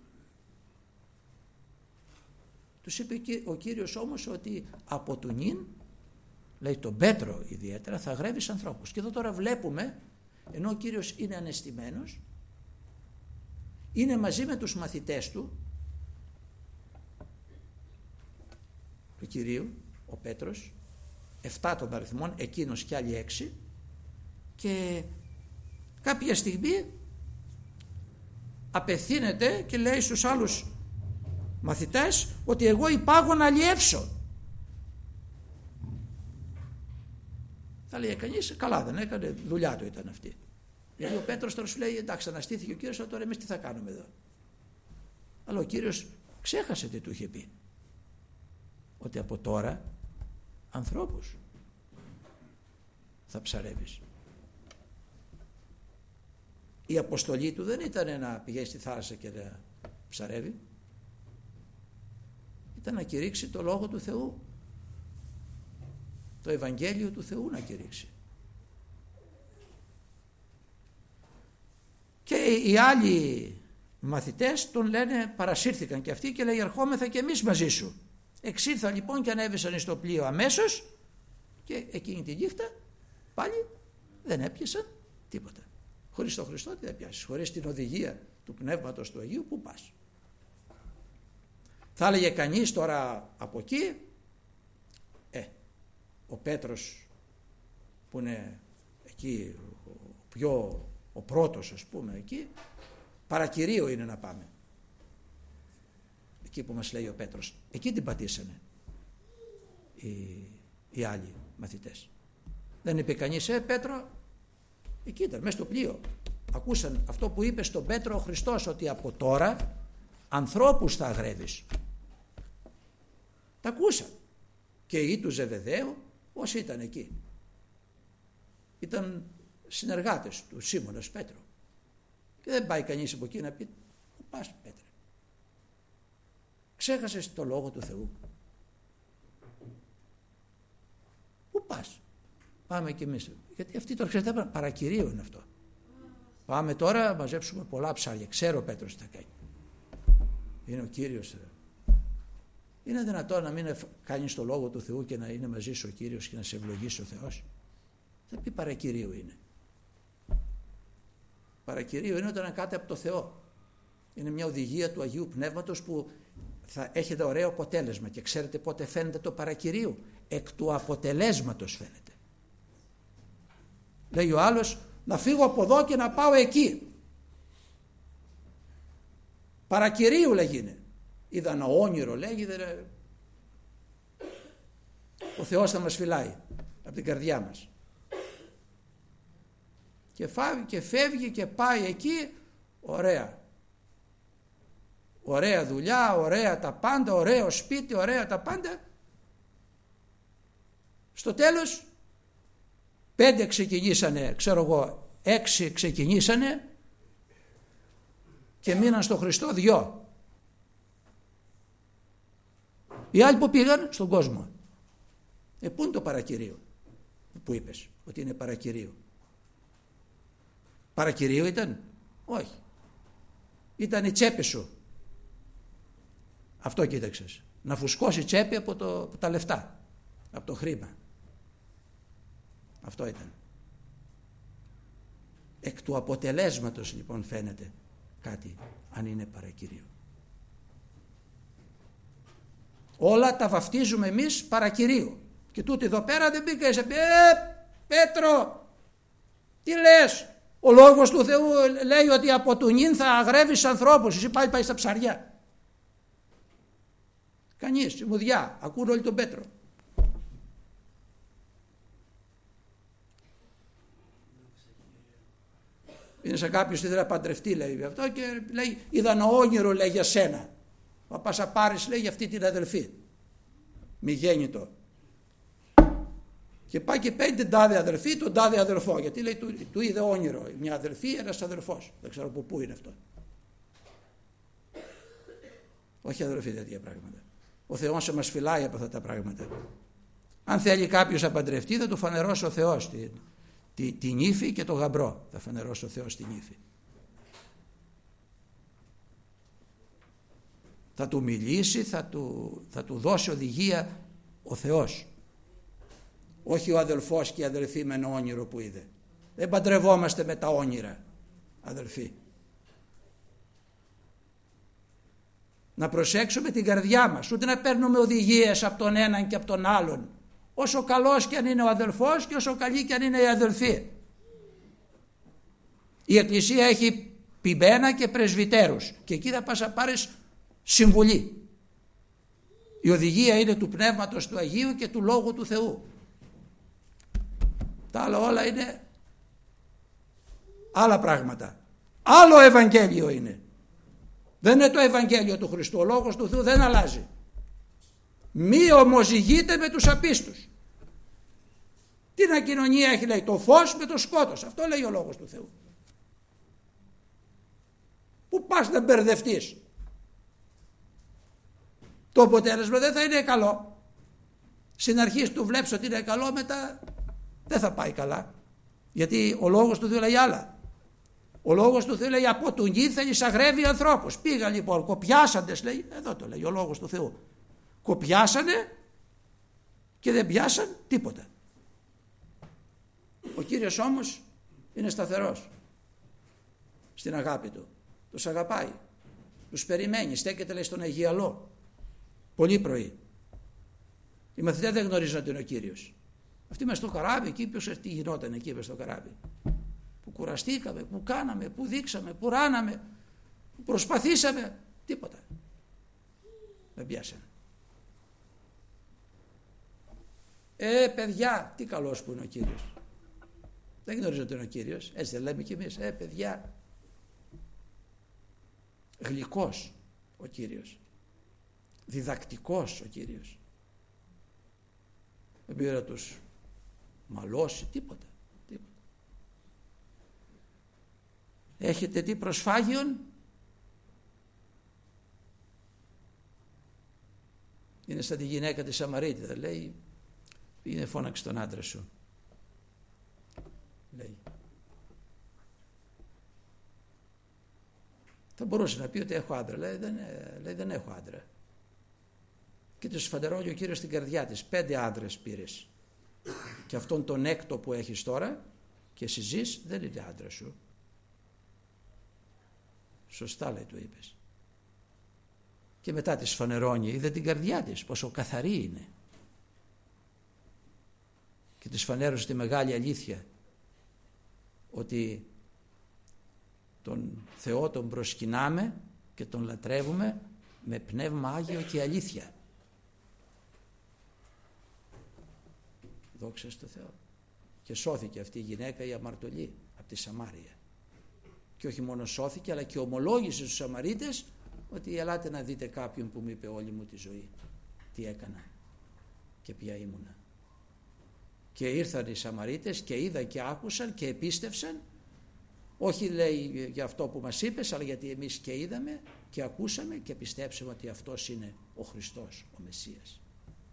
Τους είπε ο Κύριος όμως ότι από του νυν, λέει τον Πέτρο ιδιαίτερα, θα γρέβεις ανθρώπους. Και εδώ τώρα βλέπουμε, ενώ ο Κύριος είναι ανεστημένος, είναι μαζί με τους μαθητές του, του Κυρίου, ο Πέτρος, εφτά των αριθμών, εκείνος και άλλοι έξι, και κάποια στιγμή απευθύνεται και λέει στους άλλους μαθητές ότι εγώ υπάγω να αλλιεύσω. Θα λέει κανείς, καλά δεν έκανε, δουλειά του ήταν αυτή. Γιατί ο Πέτρος τώρα σου λέει εντάξει αναστήθηκε ο Κύριος, τώρα εμείς τι θα κάνουμε εδώ. Αλλά ο Κύριος ξέχασε τι του είχε πει. Ότι από τώρα ανθρώπους θα ψαρεύεις. Η αποστολή του δεν ήταν να πηγαίνει στη θάλασσα και να ψαρεύει. Ήταν να κηρύξει το Λόγο του Θεού. Το Ευαγγέλιο του Θεού να κηρύξει. Και οι άλλοι μαθητές τον λένε, παρασύρθηκαν και αυτοί και λέει ερχόμεθα και εμείς μαζί σου. Εξήλθαν λοιπόν και ανέβησαν στο πλοίο αμέσως και εκείνη τη νύχτα πάλι δεν έπιασαν τίποτα. Χωρίς τον Χριστό τι θα πιάσεις, χωρίς την οδηγία του Πνεύματος του Αγίου πού πας. Θα έλεγε κανείς τώρα από εκεί, ε, ο Πέτρος που είναι εκεί ο, πιο, ο πρώτος ας πούμε εκεί, παρακυρίο είναι να πάμε. Εκεί που μας λέει ο Πέτρος, εκεί την πατήσανε οι, οι άλλοι μαθητές. Δεν είπε κανείς, ε Πέτρο, εκεί ήταν μέσα στο πλοίο. Ακούσαν αυτό που είπε στον Πέτρο ο Χριστός, ότι από τώρα ανθρώπους θα αγρεύεις. Τα ακούσαν. Και οι του Ζεβεδαίου, όσοι ήταν εκεί. Ήταν συνεργάτες του Σίμωνος Πέτρο. Και δεν πάει κανείς από εκεί να πει, πού πας Πέτρε? Ξέχασες το λόγο του Θεού. Πού πας? Πάμε κι εμείς. Γιατί αυτοί το ξέρετε, παρακυρίο είναι αυτό. Πάμε τώρα να μαζέψουμε πολλά ψάρια. Ξέρω ο Πέτρος τι θα κάνει. Είναι ο Κύριος. Είναι δυνατόν να μην κάνεις το λόγο του Θεού και να είναι μαζί σου ο Κύριος και να σε ευλογήσει ο Θεός? Θα πει παρακυρίο είναι. Παρακυρίο είναι όταν είναι κάτι από το Θεό. Είναι μια οδηγία του Αγίου Πνεύματος που θα έχετε ωραίο αποτέλεσμα. Και ξέρετε πότε φαίνεται το παρακυρίο? Εκ του αποτελέσματος φαίνεται. Λέει ο άλλος, να φύγω από εδώ και να πάω εκεί. Παρακυρίου λέγει. Είδα ένα όνειρο, λέγει, δεν... ο Θεός θα μας φυλάει από την καρδιά μας. Και φεύγει και φεύγει και πάει εκεί, ωραία. Ωραία δουλειά, ωραία τα πάντα, ωραίο σπίτι, ωραία τα πάντα. Στο τέλος, πέντε ξεκινήσανε, ξέρω εγώ, έξι ξεκινήσανε και μείναν στο Χριστό δυο. Οι άλλοι που πήγαν στον κόσμο. Ε, πού είναι το παρακυρίο που είπες ότι είναι παρακυρίο? Παρακυρίο ήταν? Όχι. Ήταν η τσέπη σου. Αυτό κοίταξες. Να φουσκώσει τσέπη από, το, από τα λεφτά. Από το χρήμα. Αυτό ήταν. Εκ του αποτελέσματος λοιπόν φαίνεται κάτι αν είναι παρακυρίο. Όλα τα βαφτίζουμε εμείς παρακυρίο. Και τούτη εδώ πέρα δεν μπήκα, σε πει, ε, Πέτρο, τι λες? Ο λόγος του Θεού λέει ότι από του νυν θα αγρεύεις ανθρώπους. Εσύ πάλι πάει στα ψαριά. Κανείς, η μουδιά, ακούν όλοι τον Πέτρο. Είναι σε κάποιος ήθελε να παντρευτεί, λέει αυτό, και λέει, είδα ένα όνειρο, λέει, για σένα. Θα πας να πάρεις, λέει, για αυτή την αδελφή. Μη γέννητο. Και πάει και παίρνει την τάδε αδελφή, τον τάδε αδελφό. Γιατί λέει, του, του είδε όνειρο. Μια αδελφή, ένας αδελφός. Δεν ξέρω από πού είναι αυτό. Όχι αδελφή, τέτοια πράγματα. Ο Θεός σε μας φυλάει από αυτά τα πράγματα. Αν θέλει κάποιος να παντρευτεί, θα του φανερώσει ο Θεός την, την, την ύφη και το γαμπρό. Θα φανερώσει ο Θεός την ύφη. Θα του μιλήσει, θα του, θα του δώσει οδηγία ο Θεός. Όχι ο αδελφός και η αδελφή με ένα όνειρο που είδε. Δεν παντρευόμαστε με τα όνειρα, αδελφοί. Να προσέξουμε την καρδιά μας, ούτε να παίρνουμε οδηγίες από τον έναν και από τον άλλον. Όσο καλός και αν είναι ο αδελφός και όσο καλή και αν είναι η αδελφή. Η Εκκλησία έχει πιμπένα και πρεσβυτέρους και εκεί θα πας να πάρεις συμβουλή. Η οδηγία είναι του Πνεύματος του Αγίου και του Λόγου του Θεού. Τα άλλα όλα είναι άλλα πράγματα. Άλλο Ευαγγέλιο είναι. Δεν είναι το Ευαγγέλιο του Χριστού. Ο Λόγος του Θεού δεν αλλάζει. Μη ομοζυγείτε με τους απίστους. Τι ακοινωνία έχει, λέει, το φως με το σκότος. Αυτό λέει ο Λόγος του Θεού. Πού πας να μπερδευτείς? Το αποτέλεσμα δεν θα είναι καλό. Στην αρχή του βλέπεις ότι είναι καλό, μετά δεν θα πάει καλά. Γιατί ο Λόγος του Θεού λέει άλλα. Ο Λόγος του Θεού λέει από του νη θα εισαγρεύει ανθρώπους. Πήγα λοιπόν, κοπιάσαντες, λέει, εδώ το λέει ο Λόγος του Θεού. Κοπιάσανε και δεν πιάσαν τίποτα. Ο Κύριος όμως είναι σταθερός στην αγάπη του. Τους αγαπάει. Τους περιμένει. Στέκεται, λέει, στον Αγιαλό. Πολύ πρωί. Οι μαθητές δεν γνωρίζουν ότι είναι ο Κύριος. Αυτοί μες στο καράβι, εκεί ποιος τι γινόταν εκεί μες στο καράβι. Που κουραστήκαμε, που κάναμε, που δείξαμε, που ράναμε, που προσπαθήσαμε. Τίποτα. Δεν πιάσανε. Ε, παιδιά, τι καλός που είναι ο Κύριος. Δεν γνωρίζω ότι είναι ο Κύριος. Έτσι δεν λέμε κι εμείς. Ε, παιδιά. Γλυκός ο Κύριος. Διδακτικός ο Κύριος. δεν πήρε να τους μαλώσει, τίποτα, τίποτα. Έχετε τι προσφάγιον? Είναι σαν τη γυναίκα της Σαμαρίτιδα, λέει, πήγαινε φώναξε τον άντρα σου, λέει. Θα μπορούσε να πει ότι έχω άντρα, λέει δεν, λέει, δεν έχω άντρα. Και του σφαντερώνει ο Κύριος στην καρδιά της, πέντε άντρες πήρες και αυτόν τον έκτο που έχεις τώρα και εσύ ζεις δεν είναι άντρα σου. Σωστά, λέει, του είπες. Και μετά τη σφανερώνει, είδε την καρδιά της πόσο καθαρή είναι και της φανέρωσε τη μεγάλη αλήθεια ότι τον Θεό τον προσκυνάμε και τον λατρεύουμε με πνεύμα Άγιο και αλήθεια. Δόξα στο Θεό. Και σώθηκε αυτή η γυναίκα, η αμαρτωλή, από τη Σαμάρια. Και όχι μόνο σώθηκε, αλλά και ομολόγησε στους Σαμαρίτες ότι ελάτε να δείτε κάποιον που μου είπε όλη μου τη ζωή τι έκανα και ποια ήμουνα. Και ήρθαν οι Σαμαρίτες και είδαν και άκουσαν και επίστευσαν, όχι λέει για αυτό που μας είπες, αλλά γιατί εμείς και είδαμε και ακούσαμε και πιστέψαμε ότι αυτός είναι ο Χριστός, ο Μεσσίας.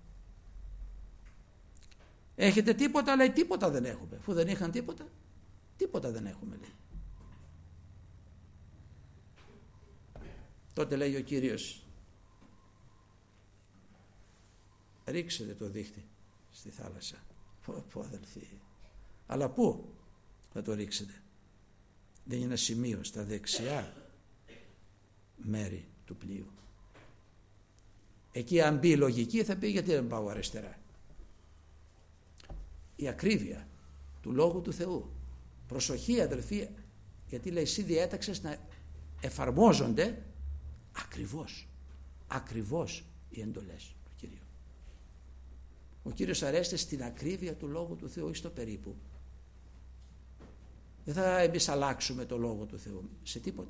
Έχετε τίποτα? Λέει τίποτα δεν έχουμε. Αφού δεν είχαν τίποτα, τίποτα δεν έχουμε, λέει. Τότε λέει ο Κύριος, ρίξετε το δίχτυ στη θάλασσα. Πω, πω αδελφοί, αλλά πού θα το ρίξετε? Δεν είναι ένα σημείο στα δεξιά μέρη του πλοίου. Εκεί αν μπει η λογική θα πει γιατί δεν πάω αριστερά. Η ακρίβεια του Λόγου του Θεού. Προσοχή αδελφοί, γιατί λέει εσύ διέταξες να εφαρμόζονται ακριβώς, ακριβώς οι εντολές του Κυρίου. Ο Κύριος αρέστε στην ακρίβεια του Λόγου του Θεού, όχι στο περίπου. Δεν θα εμείς αλλάξουμε το Λόγο του Θεού σε τίποτα.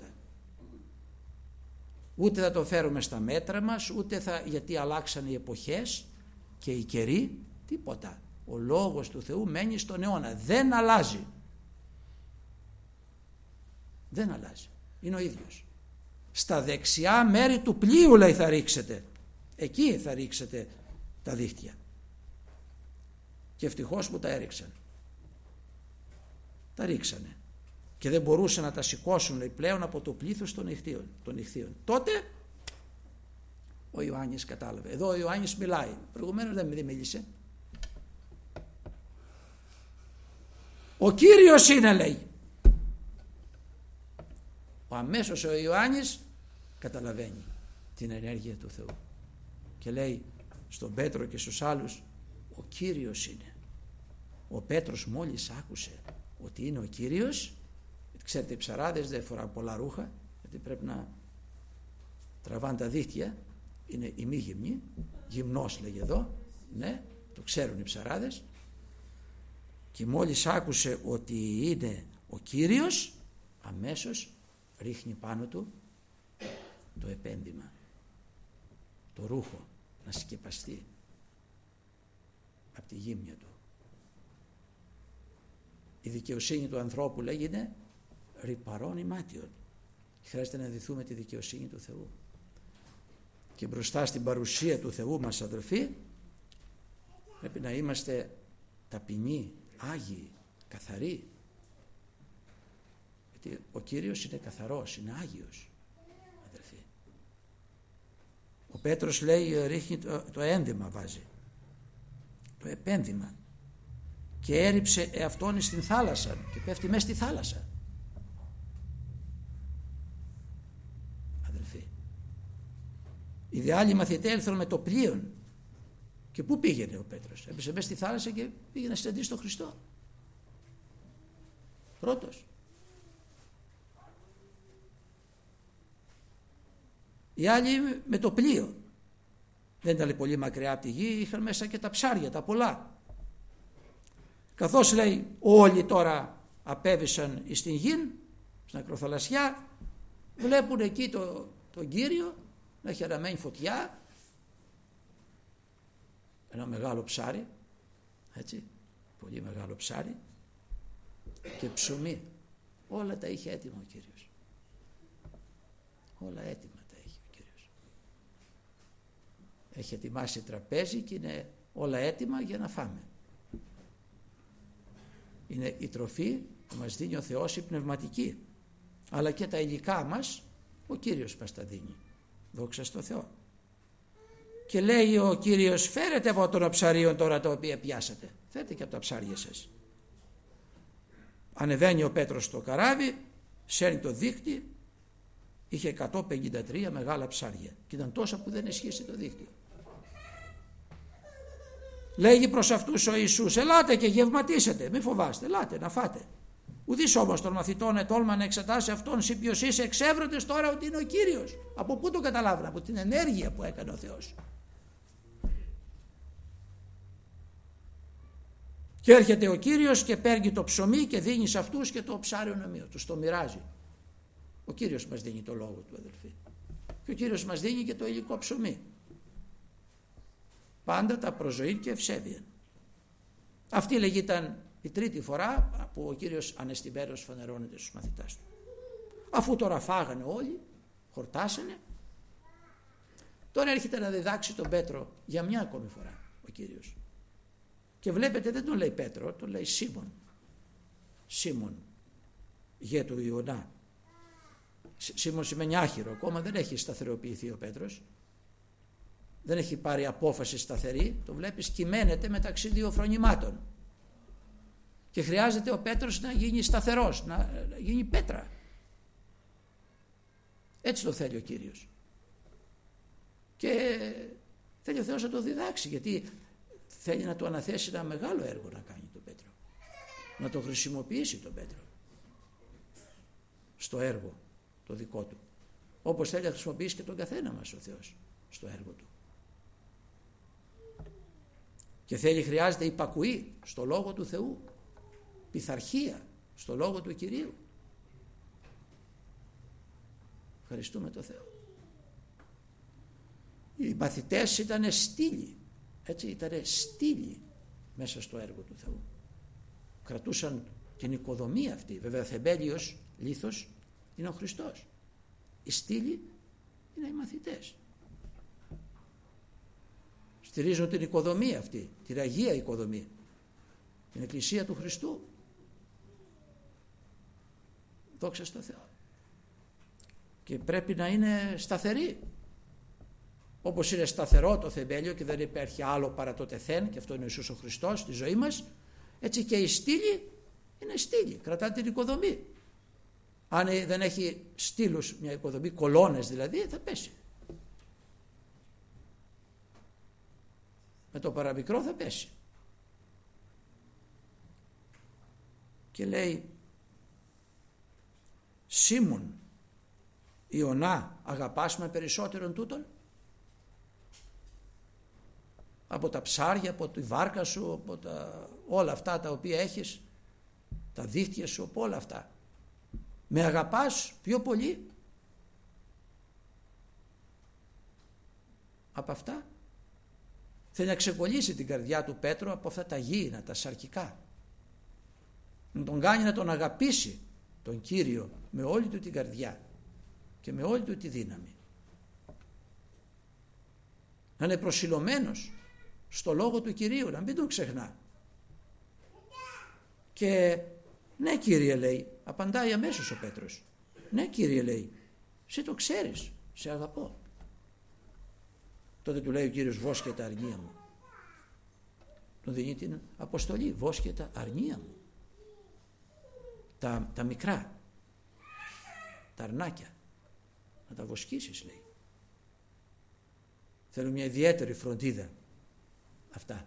Ούτε θα το φέρουμε στα μέτρα μας, ούτε θα, γιατί αλλάξαν οι εποχές και οι καιροί, τίποτα. Ο Λόγος του Θεού μένει στον αιώνα, δεν αλλάζει. Δεν αλλάζει, είναι ο ίδιος. Στα δεξιά μέρη του πλοίου, λέει, θα ρίξετε. Εκεί θα ρίξετε τα δίχτυα. Και ευτυχώς που τα έριξαν. Τα ρίξανε. Και δεν μπορούσαν να τα σηκώσουν, λέει, πλέον από το πλήθος των ηχθείων. Των ηχθείων. Τότε ο Ιωάννης κατάλαβε. Εδώ ο Ιωάννης μιλάει. Προηγουμένως δεν μίλησε. Ο Κύριος είναι, λέει. Ο αμέσως ο Ιωάννης καταλαβαίνει την ενέργεια του Θεού και λέει στον Πέτρο και στους άλλους, ο Κύριος είναι. Ο Πέτρος μόλις άκουσε ότι είναι ο Κύριος, ξέρετε οι ψαράδες δεν φοράνε πολλά ρούχα γιατί πρέπει να τραβάνε τα δίχτυα, είναι ημίγυμνοι, γυμνός λέγει εδώ, ναι, το ξέρουν οι ψαράδες, και μόλις άκουσε ότι είναι ο Κύριος, αμέσως ρίχνει πάνω του το επένδυμα, το ρούχο, να σκεπαστεί από τη γύμνια του. Η δικαιοσύνη του ανθρώπου, λέγεται, ρυπαρών ημάτιων. Χρειάζεται να δηθούμε τη δικαιοσύνη του Θεού. Και μπροστά στην παρουσία του Θεού μας, αδελφοί, πρέπει να είμαστε ταπεινοί, άγιοι, καθαροί. Γιατί ο Κύριος είναι καθαρός, είναι άγιος, αδελφοί. Ο Πέτρος λέει, ρίχνει το, το ένδυμα, βάζει το επένδυμα και έριψε εαυτόν στην θάλασσα και πέφτει μέσα στη θάλασσα, αδελφοί. Οι άλλοι μαθητές έλθαν με το πλοίο. Και πού πήγαινε ο Πέτρος? Έπεσε μέσα στη θάλασσα και πήγε να συναντήσει τον Χριστό. Πρώτος. Οι άλλοι με το πλοίο. Δεν ήταν πολύ μακριά από τη γη, είχαν μέσα και τα ψάρια, τα πολλά. Καθώς, λέει, όλοι τώρα απέβησαν στην γη, στην ακροθαλασσιά, βλέπουν εκεί το, τον Κύριο να έχει αναμένη φωτιά, ένα μεγάλο ψάρι, έτσι, πολύ μεγάλο ψάρι και ψωμί. Όλα τα είχε έτοιμα ο Κύριος. Όλα έτοιμα τα είχε ο Κύριος. Έχει ετοιμάσει τραπέζι και είναι όλα έτοιμα για να φάμε. Είναι η τροφή που μας δίνει ο Θεός, η πνευματική, αλλά και τα υλικά μας ο Κύριος μας τα δίνει. Δόξα στο Θεό. Και λέει ο Κύριος, φέρετε από των ψαρίων τώρα τα οποία πιάσατε, φέρετε και από τα ψάρια σας. Ανεβαίνει ο Πέτρος στο καράβι, σέρνει το δίχτυ, είχε εκατόν πενήντα τρία μεγάλα ψάρια και ήταν τόσα που δεν ισχύσει το δίχτυ. Λέγει προς αυτούς ο Ιησούς, ελάτε και γευματίσετε, μη φοβάστε, ελάτε να φάτε. Ουδής όμως των μαθητών ετόλμα να εξετάσει αυτόν, εσύ ποιος είσαι, εξέβρωτες τώρα ότι είναι ο Κύριος. Από πού το καταλάβουν? Από την ενέργεια που έκανε ο Θεός. Και έρχεται ο Κύριος και παίρνει το ψωμί και δίνει σε αυτούς και το ψάρι ομοίο, τους το μοιράζει. Ο Κύριος μας δίνει το λόγο του, αδελφοί. Και ο Κύριος μας δίνει και το υλικό ψωμί. Πάντα τα προζωή και ευσέβεια. Αυτή λέγει ήταν η τρίτη φορά που ο Κύριος ανεστημένος φανερώνεται στους μαθητάς του. Αφού τώρα φάγανε όλοι, χορτάσανε, τώρα έρχεται να διδάξει τον Πέτρο για μια ακόμη φορά ο Κύριος. Και βλέπετε δεν τον λέει Πέτρο, τον λέει Σίμων. Σίμων, γέ του Ιωνά. Σίμων σημαίνει άχυρο, ακόμα δεν έχει σταθεροποιηθεί ο Πέτρος. Δεν έχει πάρει απόφαση σταθερή, το βλέπεις κυμαίνεται μεταξύ δύο φρονημάτων. Και χρειάζεται ο Πέτρος να γίνει σταθερός, να γίνει πέτρα. Έτσι το θέλει ο Κύριος. Και θέλει ο Θεός να το διδάξει, γιατί θέλει να του αναθέσει ένα μεγάλο έργο να κάνει τον Πέτρο. Να το χρησιμοποιήσει τον Πέτρο στο έργο το δικό του. Όπως θέλει να χρησιμοποιήσει και τον καθένα μας ο Θεός στο έργο του. Και θέλει, χρειάζεται υπακουή στο λόγο του Θεού, πειθαρχία στο λόγο του Κυρίου. Ευχαριστούμε τον Θεό. Οι μαθητές ήταν στήλοι, έτσι, ήταν στήλοι μέσα στο έργο του Θεού. Κρατούσαν την οικοδομή αυτή. Βέβαια θεμέλιος, λίθος είναι ο Χριστός. Οι στήλοι είναι οι μαθητές. Στηρίζουν την οικοδομή αυτή, την Αγία οικοδομή, την Εκκλησία του Χριστού. Δόξα στο Θεό. Και πρέπει να είναι σταθερή. Όπως είναι σταθερό το θεμέλιο και δεν υπάρχει άλλο παρά το τεθέν, και αυτό είναι ο Ιησούς ο Χριστός στη ζωή μας, έτσι και η στήλη είναι στήλη, κρατά την οικοδομή. Αν δεν έχει στήλους μια οικοδομή, κολόνες δηλαδή, θα πέσει. Με το παραμικρό θα πέσει. Και λέει, Σίμων, Ιωνά, αγαπάς με περισσότερον τούτον? Από τα ψάρια, από τη βάρκα σου, από τα, όλα αυτά τα οποία έχεις, τα δίχτυα σου, από όλα αυτά. Με αγαπάς πιο πολύ από αυτά? Θέλει να ξεκολλήσει την καρδιά του Πέτρο από αυτά τα γήινα, τα σαρκικά. Να τον κάνει να τον αγαπήσει τον Κύριο με όλη του την καρδιά και με όλη του τη δύναμη. Να είναι προσιλωμένος στο λόγο του Κυρίου, να μην τον ξεχνά. Και ναι Κύριε λέει, απαντάει αμέσως ο Πέτρος. Ναι Κύριε λέει, εσύ το ξέρεις, σε αγαπώ. Τότε του λέει ο Κύριος, βόσκε τα αρνία μου. Τον δίνει την αποστολή, βόσκε τα αρνία μου. Τα, τα μικρά, τα αρνάκια, να τα βοσκήσεις λέει. Θέλω μια ιδιαίτερη φροντίδα αυτά.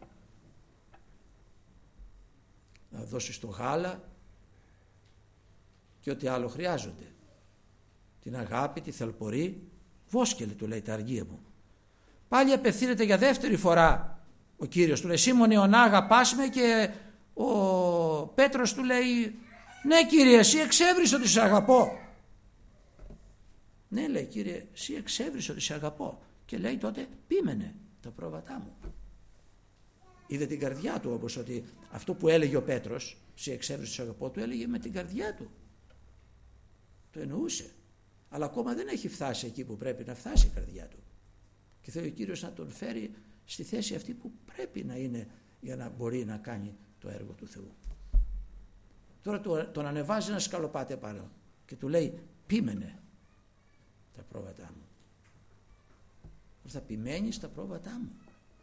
Να δώσεις το γάλα και ό,τι άλλο χρειάζονται. Την αγάπη, τη θελπορή, βόσκελε του λέει τα αργία μου. Πάλι απευθύνεται για δεύτερη φορά ο Κύριος, του λέει Σίμων Ιωνά, αγαπάς με? Και ο Πέτρος του λέει ναι Κύριε, εσύ εξέβρισες ότι σε αγαπώ. Ναι λέει Κύριε, εσύ εξέβρισες ότι σε αγαπώ. Και λέει τότε πείμενε τα πρόβατά μου. είδε την καρδιά του, όπως ότι αυτό που έλεγε ο Πέτρος, «Συ εξέβρεις σ' αγαπώ», του έλεγε με την καρδιά του. Το εννοούσε. Αλλά ακόμα δεν έχει φτάσει εκεί που πρέπει να φτάσει η καρδιά του. Και θέλει ο Κύριος να τον φέρει στη θέση αυτή που πρέπει να είναι για να μπορεί να κάνει το έργο του Θεού. Τώρα τον ανεβάζει ένα σκαλοπάτι πάνω και του λέει, «Πείμενε τα πρόβατά μου». Θα ποιμένεις τα πρόβατά μου.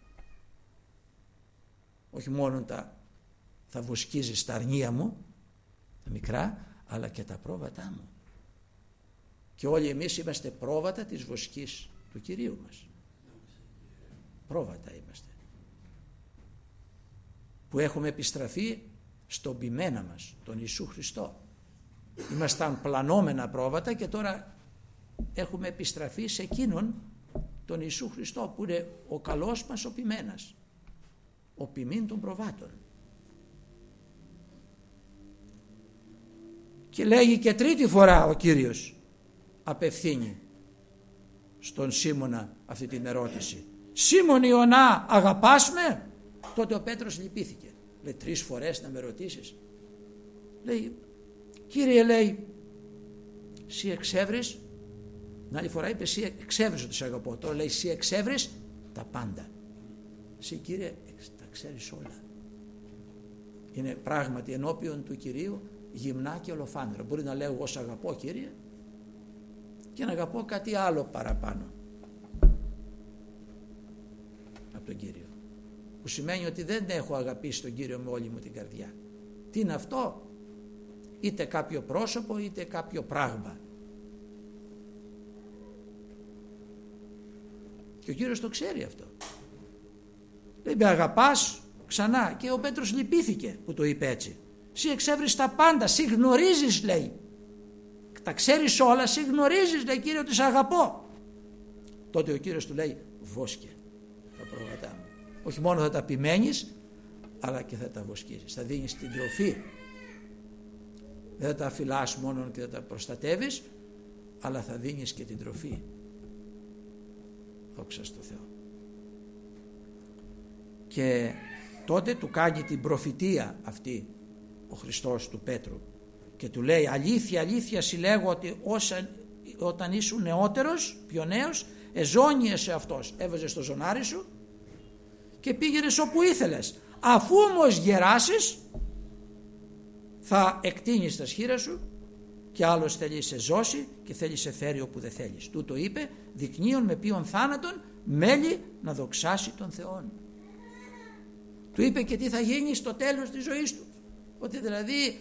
Όχι μόνο τα, θα βοσκίζεις τα αρνία μου, τα μικρά, αλλά και τα πρόβατά μου. Και όλοι εμείς είμαστε πρόβατα της βοσκής του Κυρίου μας. Πρόβατα είμαστε. Που έχουμε επιστραφεί στον ποιμένα μας, τον Ιησού Χριστό. Ήμασταν πλανόμενα πρόβατα και τώρα έχουμε επιστραφεί σε εκείνον τον Ιησού Χριστό που είναι ο καλός μας ο ποιμένας, ο ποιμήν των προβάτων. Και λέγει και τρίτη φορά ο Κύριος απευθύνει στον Σίμωνα αυτή την ερώτηση, «Σίμων Ιωνά, αγαπάς με?» Τότε ο Πέτρος λυπήθηκε. Λέει, «Τρεις φορές να με ρωτήσεις?» Λέει, «Κύριε», λέει, «Συ εξέβρεις». Την άλλη φορά είπε, «Συ εξέβρεις ότι σε αγαπώ». Τώρα λέει, «Συ εξέβρεις τα πάντα». «Συ, Κύριε, τα ξέρεις όλα». Είναι πράγματι ενώπιον του Κυρίου γυμνά και ολοφάνερα. Μπορεί να λέω, «Εγώ σε αγαπώ, Κύριε», και να αγαπώ κάτι άλλο παραπάνω από τον Κύριο, που σημαίνει ότι δεν έχω αγαπήσει τον Κύριο με όλη μου την καρδιά. Τι είναι αυτό? Είτε κάποιο πρόσωπο είτε κάποιο πράγμα. Και ο Κύριος το ξέρει αυτό. Λέει, «Με αγαπάς?» Ξανά. Και ο Πέτρος λυπήθηκε που το είπε έτσι. «Συ εξέβρεις τα πάντα, συ γνωρίζεις», λέει. «Τα ξέρεις όλα, συ γνωρίζεις», λέει, «Κύριε, ότι σε αγαπώ». Τότε ο Κύριος του λέει, «Βόσκε τα πρόβατά μου». Όχι μόνο θα τα ποιμένεις, αλλά και θα τα βοσκίζεις. Θα δίνεις την τροφή. Δεν θα τα φυλάς μόνο και θα τα προστατεύεις, αλλά θα δίνεις και την τροφή. Δόξα στο Θεό. Και τότε του κάνει την προφητεία αυτή ο Χριστός του Πέτρου και του λέει, «Αλήθεια, αλήθεια συ λέγω ότι όσα, όταν ήσουν νεότερος, πιο νέος, εζώνιεσαι αυτός». Έβαζες το ζωνάρι σου και πήγαινες όπου ήθελες. Αφού όμως γεράσεις, θα εκτείνεις τα σχήρα σου και άλλος θέλει σε ζώσει και θέλει σε φέρει όπου δεν θέλεις. Τούτο είπε, δεικνύων με ποιον θάνατον μέλη να δοξάσει τον Θεόν. Του είπε και τι θα γίνει στο τέλος της ζωής του. Ότι δηλαδή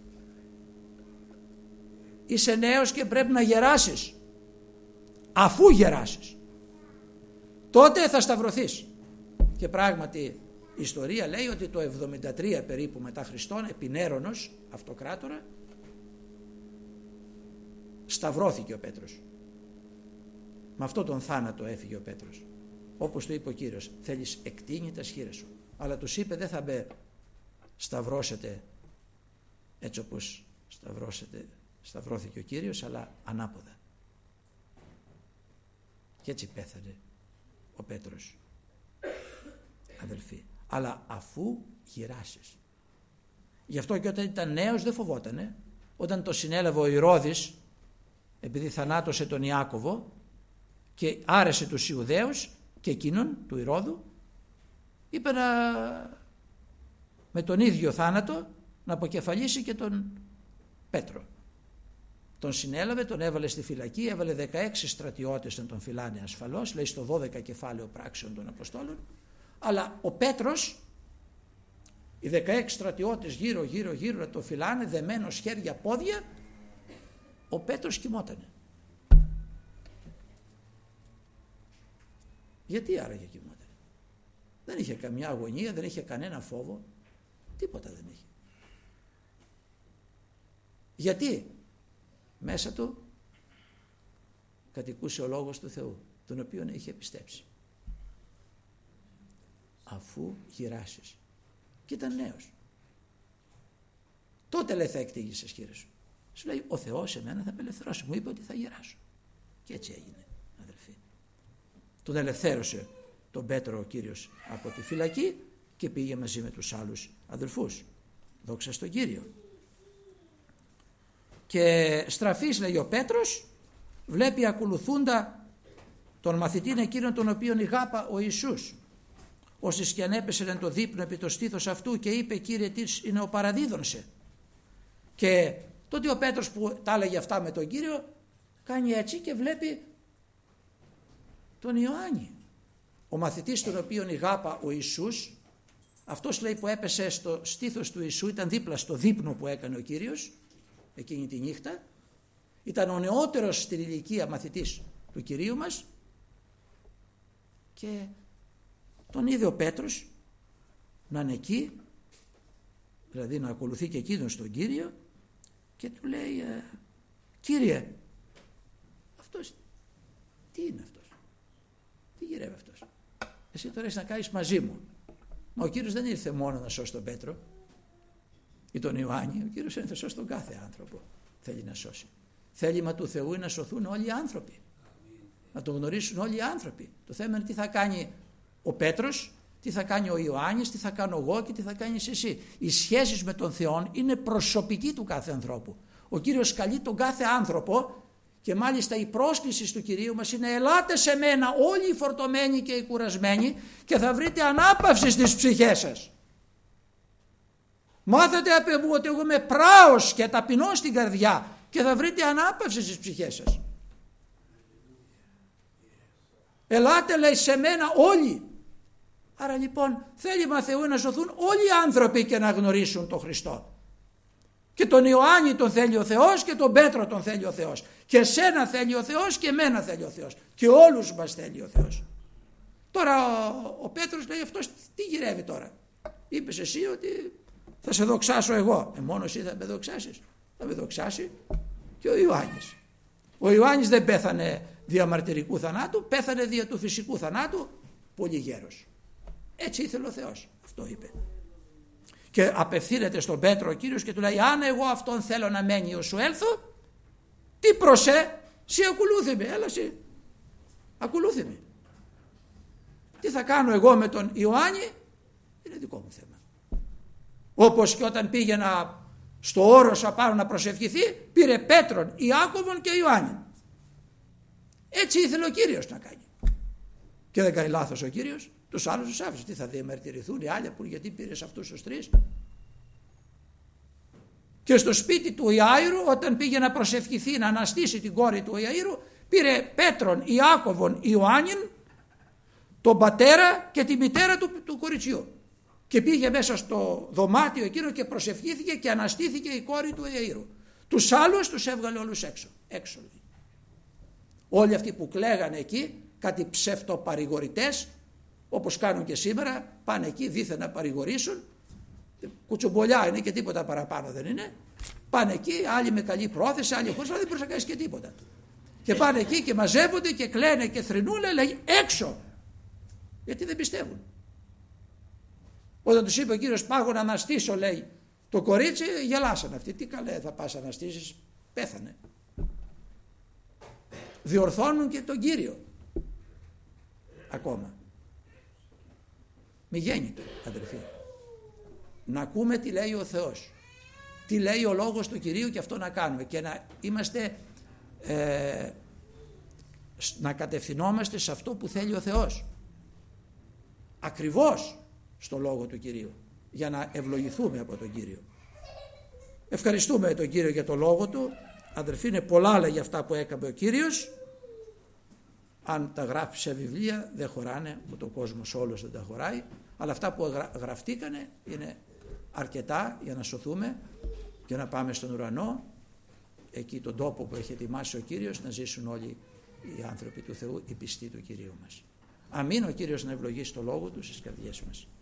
είσαι νέος και πρέπει να γεράσεις. Αφού γεράσεις, τότε θα σταυρωθείς. Και πράγματι η ιστορία λέει ότι το εβδομήντα τρία περίπου μετά Χριστόν, επί Νέρονος αυτοκράτορα, σταυρώθηκε ο Πέτρος. Με αυτό τον θάνατο έφυγε ο Πέτρος. Όπως του είπε ο Κύριος, θέλεις εκτείνει τα σχήρες σου. Αλλά τους είπε, δεν θα με σταυρώσετε έτσι όπως σταυρώσετε, σταυρώθηκε ο Κύριος, αλλά ανάποδα. Και έτσι πέθανε ο Πέτρος, αδελφοί. Αλλά αφού γυράσεις. Γι' αυτό και όταν ήταν νέος δεν φοβότανε. Όταν το συνέλαβε ο Ηρώδης, επειδή θανάτωσε τον Ιάκωβο και άρεσε τους Ιουδαίους και εκείνον του Ηρώδου, είπε να, με τον ίδιο θάνατο να αποκεφαλίσει και τον Πέτρο. Τον συνέλαβε, τον έβαλε στη φυλακή, έβαλε δεκαέξι στρατιώτες να τον φυλάνε ασφαλώς, λέει στο δώδεκα κεφάλαιο πράξεων των Αποστόλων, αλλά ο Πέτρος, οι δεκαέξι στρατιώτες γύρω γύρω γύρω να τον φυλάνε, δεμένος χέρια πόδια, ο Πέτρος κοιμότανε. Γιατί άραγε κοιμότανε? Δεν είχε καμιά αγωνία, δεν είχε κανένα φόβο, τίποτα δεν είχε. Γιατί? Μέσα του κατοικούσε ο Λόγος του Θεού, τον οποίον είχε πιστέψει. Αφού γυράσεις. Και ήταν νέος. Τότε λέει θα εκτίγεις τις σχήρες σου. Σου λέει ο Θεός εμένα θα απελευθερώσει. Μου είπε ότι θα γεράσω. Και έτσι έγινε, αδελφοί. Τον ελευθέρωσε τον Πέτρο ο Κύριος από τη φυλακή και πήγε μαζί με τους άλλους αδελφούς. Δόξα στον Κύριο. Και στραφής, λέει ο Πέτρος, βλέπει ακολουθούντα τον μαθητήν εκείνον τον οποίον ηγάπα ο Ιησούς. Όσοι και ανέπεσε εν το δείπνο επί το στήθος αυτού και είπε, Κύριε, τι είναι ο παραδίδων σε. Και τότε ο Πέτρος που τα έλεγε αυτά με τον Κύριο κάνει έτσι και βλέπει τον Ιωάννη. Ο μαθητής τον οποίον ηγάπα ο Ιησούς, αυτός, λέει, που έπεσε στο στήθος του Ιησού, ήταν δίπλα στο δείπνο που έκανε ο Κύριος εκείνη τη νύχτα, ήταν ο νεότερος στην ηλικία μαθητής του Κυρίου μας και τον είδε ο Πέτρος να είναι εκεί, δηλαδή να ακολουθεί και εκείνος τον Κύριο, και του λέει, ε, Κύριε, αυτός τι είναι αυτός, τι γυρεύει αυτός, εσύ τώρα έχεις να κάνεις μαζί μου. Μα ο Κύριος δεν ήρθε μόνο να σώσει τον Πέτρο ή τον Ιωάννη, ο Κύριος ήρθε να σώσει τον κάθε άνθρωπο, θέλει να σώσει. Θέλημα του Θεού είναι να σωθούν όλοι οι άνθρωποι, να τον γνωρίσουν όλοι οι άνθρωποι. Το θέμα είναι τι θα κάνει ο Πέτρος, τι θα κάνει ο Ιωάννης, τι θα κάνω εγώ και τι θα κάνεις εσύ. Οι σχέσεις με τον Θεό είναι προσωπική του κάθε ανθρώπου. Ο Κύριος καλεί τον κάθε άνθρωπο και μάλιστα η πρόσκληση του Κυρίου μας είναι, ελάτε σε μένα όλοι οι φορτωμένοι και οι κουρασμένοι και θα βρείτε ανάπαυση στις ψυχές σας. Μάθετε από μου ότι εγώ είμαι πράος και ταπεινός στην καρδιά και θα βρείτε ανάπαυση στις ψυχές σας. Ελάτε, λέει, σε μένα όλοι. Άρα λοιπόν θέλημα Θεού να σωθούν όλοι οι άνθρωποι και να γνωρίσουν τον Χριστό. Και τον Ιωάννη τον θέλει ο Θεός και τον Πέτρο τον θέλει ο Θεός. Και εσένα θέλει ο Θεός και εμένα θέλει ο Θεός. Και όλους μας θέλει ο Θεός. Τώρα ο, ο Πέτρος λέει, αυτός τι γυρεύει τώρα. Είπες εσύ ότι θα σε δοξάσω εγώ. Ε, μόνο εσύ θα με δοξάσεις. Θα με δοξάσει και ο Ιωάννης. Ο Ιωάννης δεν πέθανε δια μαρτυρικού θανάτου, πέθανε δια του φυσικού θανάτου, πολύ γέρος. Έτσι ήθελε ο Θεός. Αυτό είπε. Και απευθύνεται στον Πέτρο ο Κύριος και του λέει, αν εγώ αυτόν θέλω να μένει ως σου έλθω, τι προσέ, σε ακολούθη με, έλα σε, ακολούθη με. Τι θα κάνω εγώ με τον Ιωάννη, είναι δικό μου θέμα. Όπως και όταν πήγαινα στο όρος απάνω να προσευχηθεί, πήρε Πέτρον, Ιάκωβον και Ιωάννη. Έτσι ήθελε ο Κύριος να κάνει. Και δεν κάνει λάθος ο Κύριος. Τους άλλους τους άφησε. Τι θα διαμαρτυρηθούν οι άλλοι που γιατί πήρες αυτούς τους τρεις. Και στο σπίτι του Ιαΐρου, όταν πήγε να προσευχηθεί να αναστήσει την κόρη του Ιαΐρου, πήρε Πέτρον, Ιάκωβον, Ιωάννην, τον πατέρα και τη μητέρα του, του κοριτσιού. Και πήγε μέσα στο δωμάτιο εκείνο και προσευχήθηκε και αναστήθηκε η κόρη του Ιαΐρου. Τους άλλους τους έβγαλε όλους έξω. έξω. Όλοι αυτοί που κλαίγανε εκεί, κάτι ψευτοπαρηγορητές, όπως κάνουν και σήμερα, πάνε εκεί δήθεν να παρηγορήσουν, κουτσομπολιά είναι και τίποτα παραπάνω δεν είναι, πάνε εκεί άλλοι με καλή πρόθεση, άλλοι χωρίς, αλλά δεν μπορείς να κάνεις και τίποτα. Και πάνε εκεί και μαζεύονται και κλαίνε και θρηνούν, λέει έξω, γιατί δεν πιστεύουν. Όταν τους είπε ο Κύριος, πάγω να αναστήσω, λέει, το κορίτσι, γελάσανε αυτοί. Τι καλέ θα πας αναστήσεις, πέθανε. Διορθώνουν και τον Κύριο ακόμα. Μη γέννητο, αδερφοί. Να ακούμε τι λέει ο Θεός, τι λέει ο λόγος του Κυρίου και αυτό να κάνουμε και να είμαστε ε, να κατευθυνόμαστε σε αυτό που θέλει ο Θεός, ακριβώς στο λόγο του Κυρίου, για να ευλογηθούμε από τον Κύριο. Ευχαριστούμε τον Κύριο για το λόγο του. Αδερφοί, είναι πολλά άλλα για αυτά που έκαμε ο Κύριος. Αν τα γράφει σε βιβλία δεν χωράνε, που το κόσμος όλος δεν τα χωράει, αλλά αυτά που γραφτήκανε είναι αρκετά για να σωθούμε και να πάμε στον ουρανό, εκεί τον τόπο που έχει ετοιμάσει ο Κύριος, να ζήσουν όλοι οι άνθρωποι του Θεού, οι πιστοί του Κυρίου μας. Αμήν. Ο Κύριος να ευλογήσει το λόγο του στις καρδιές μας.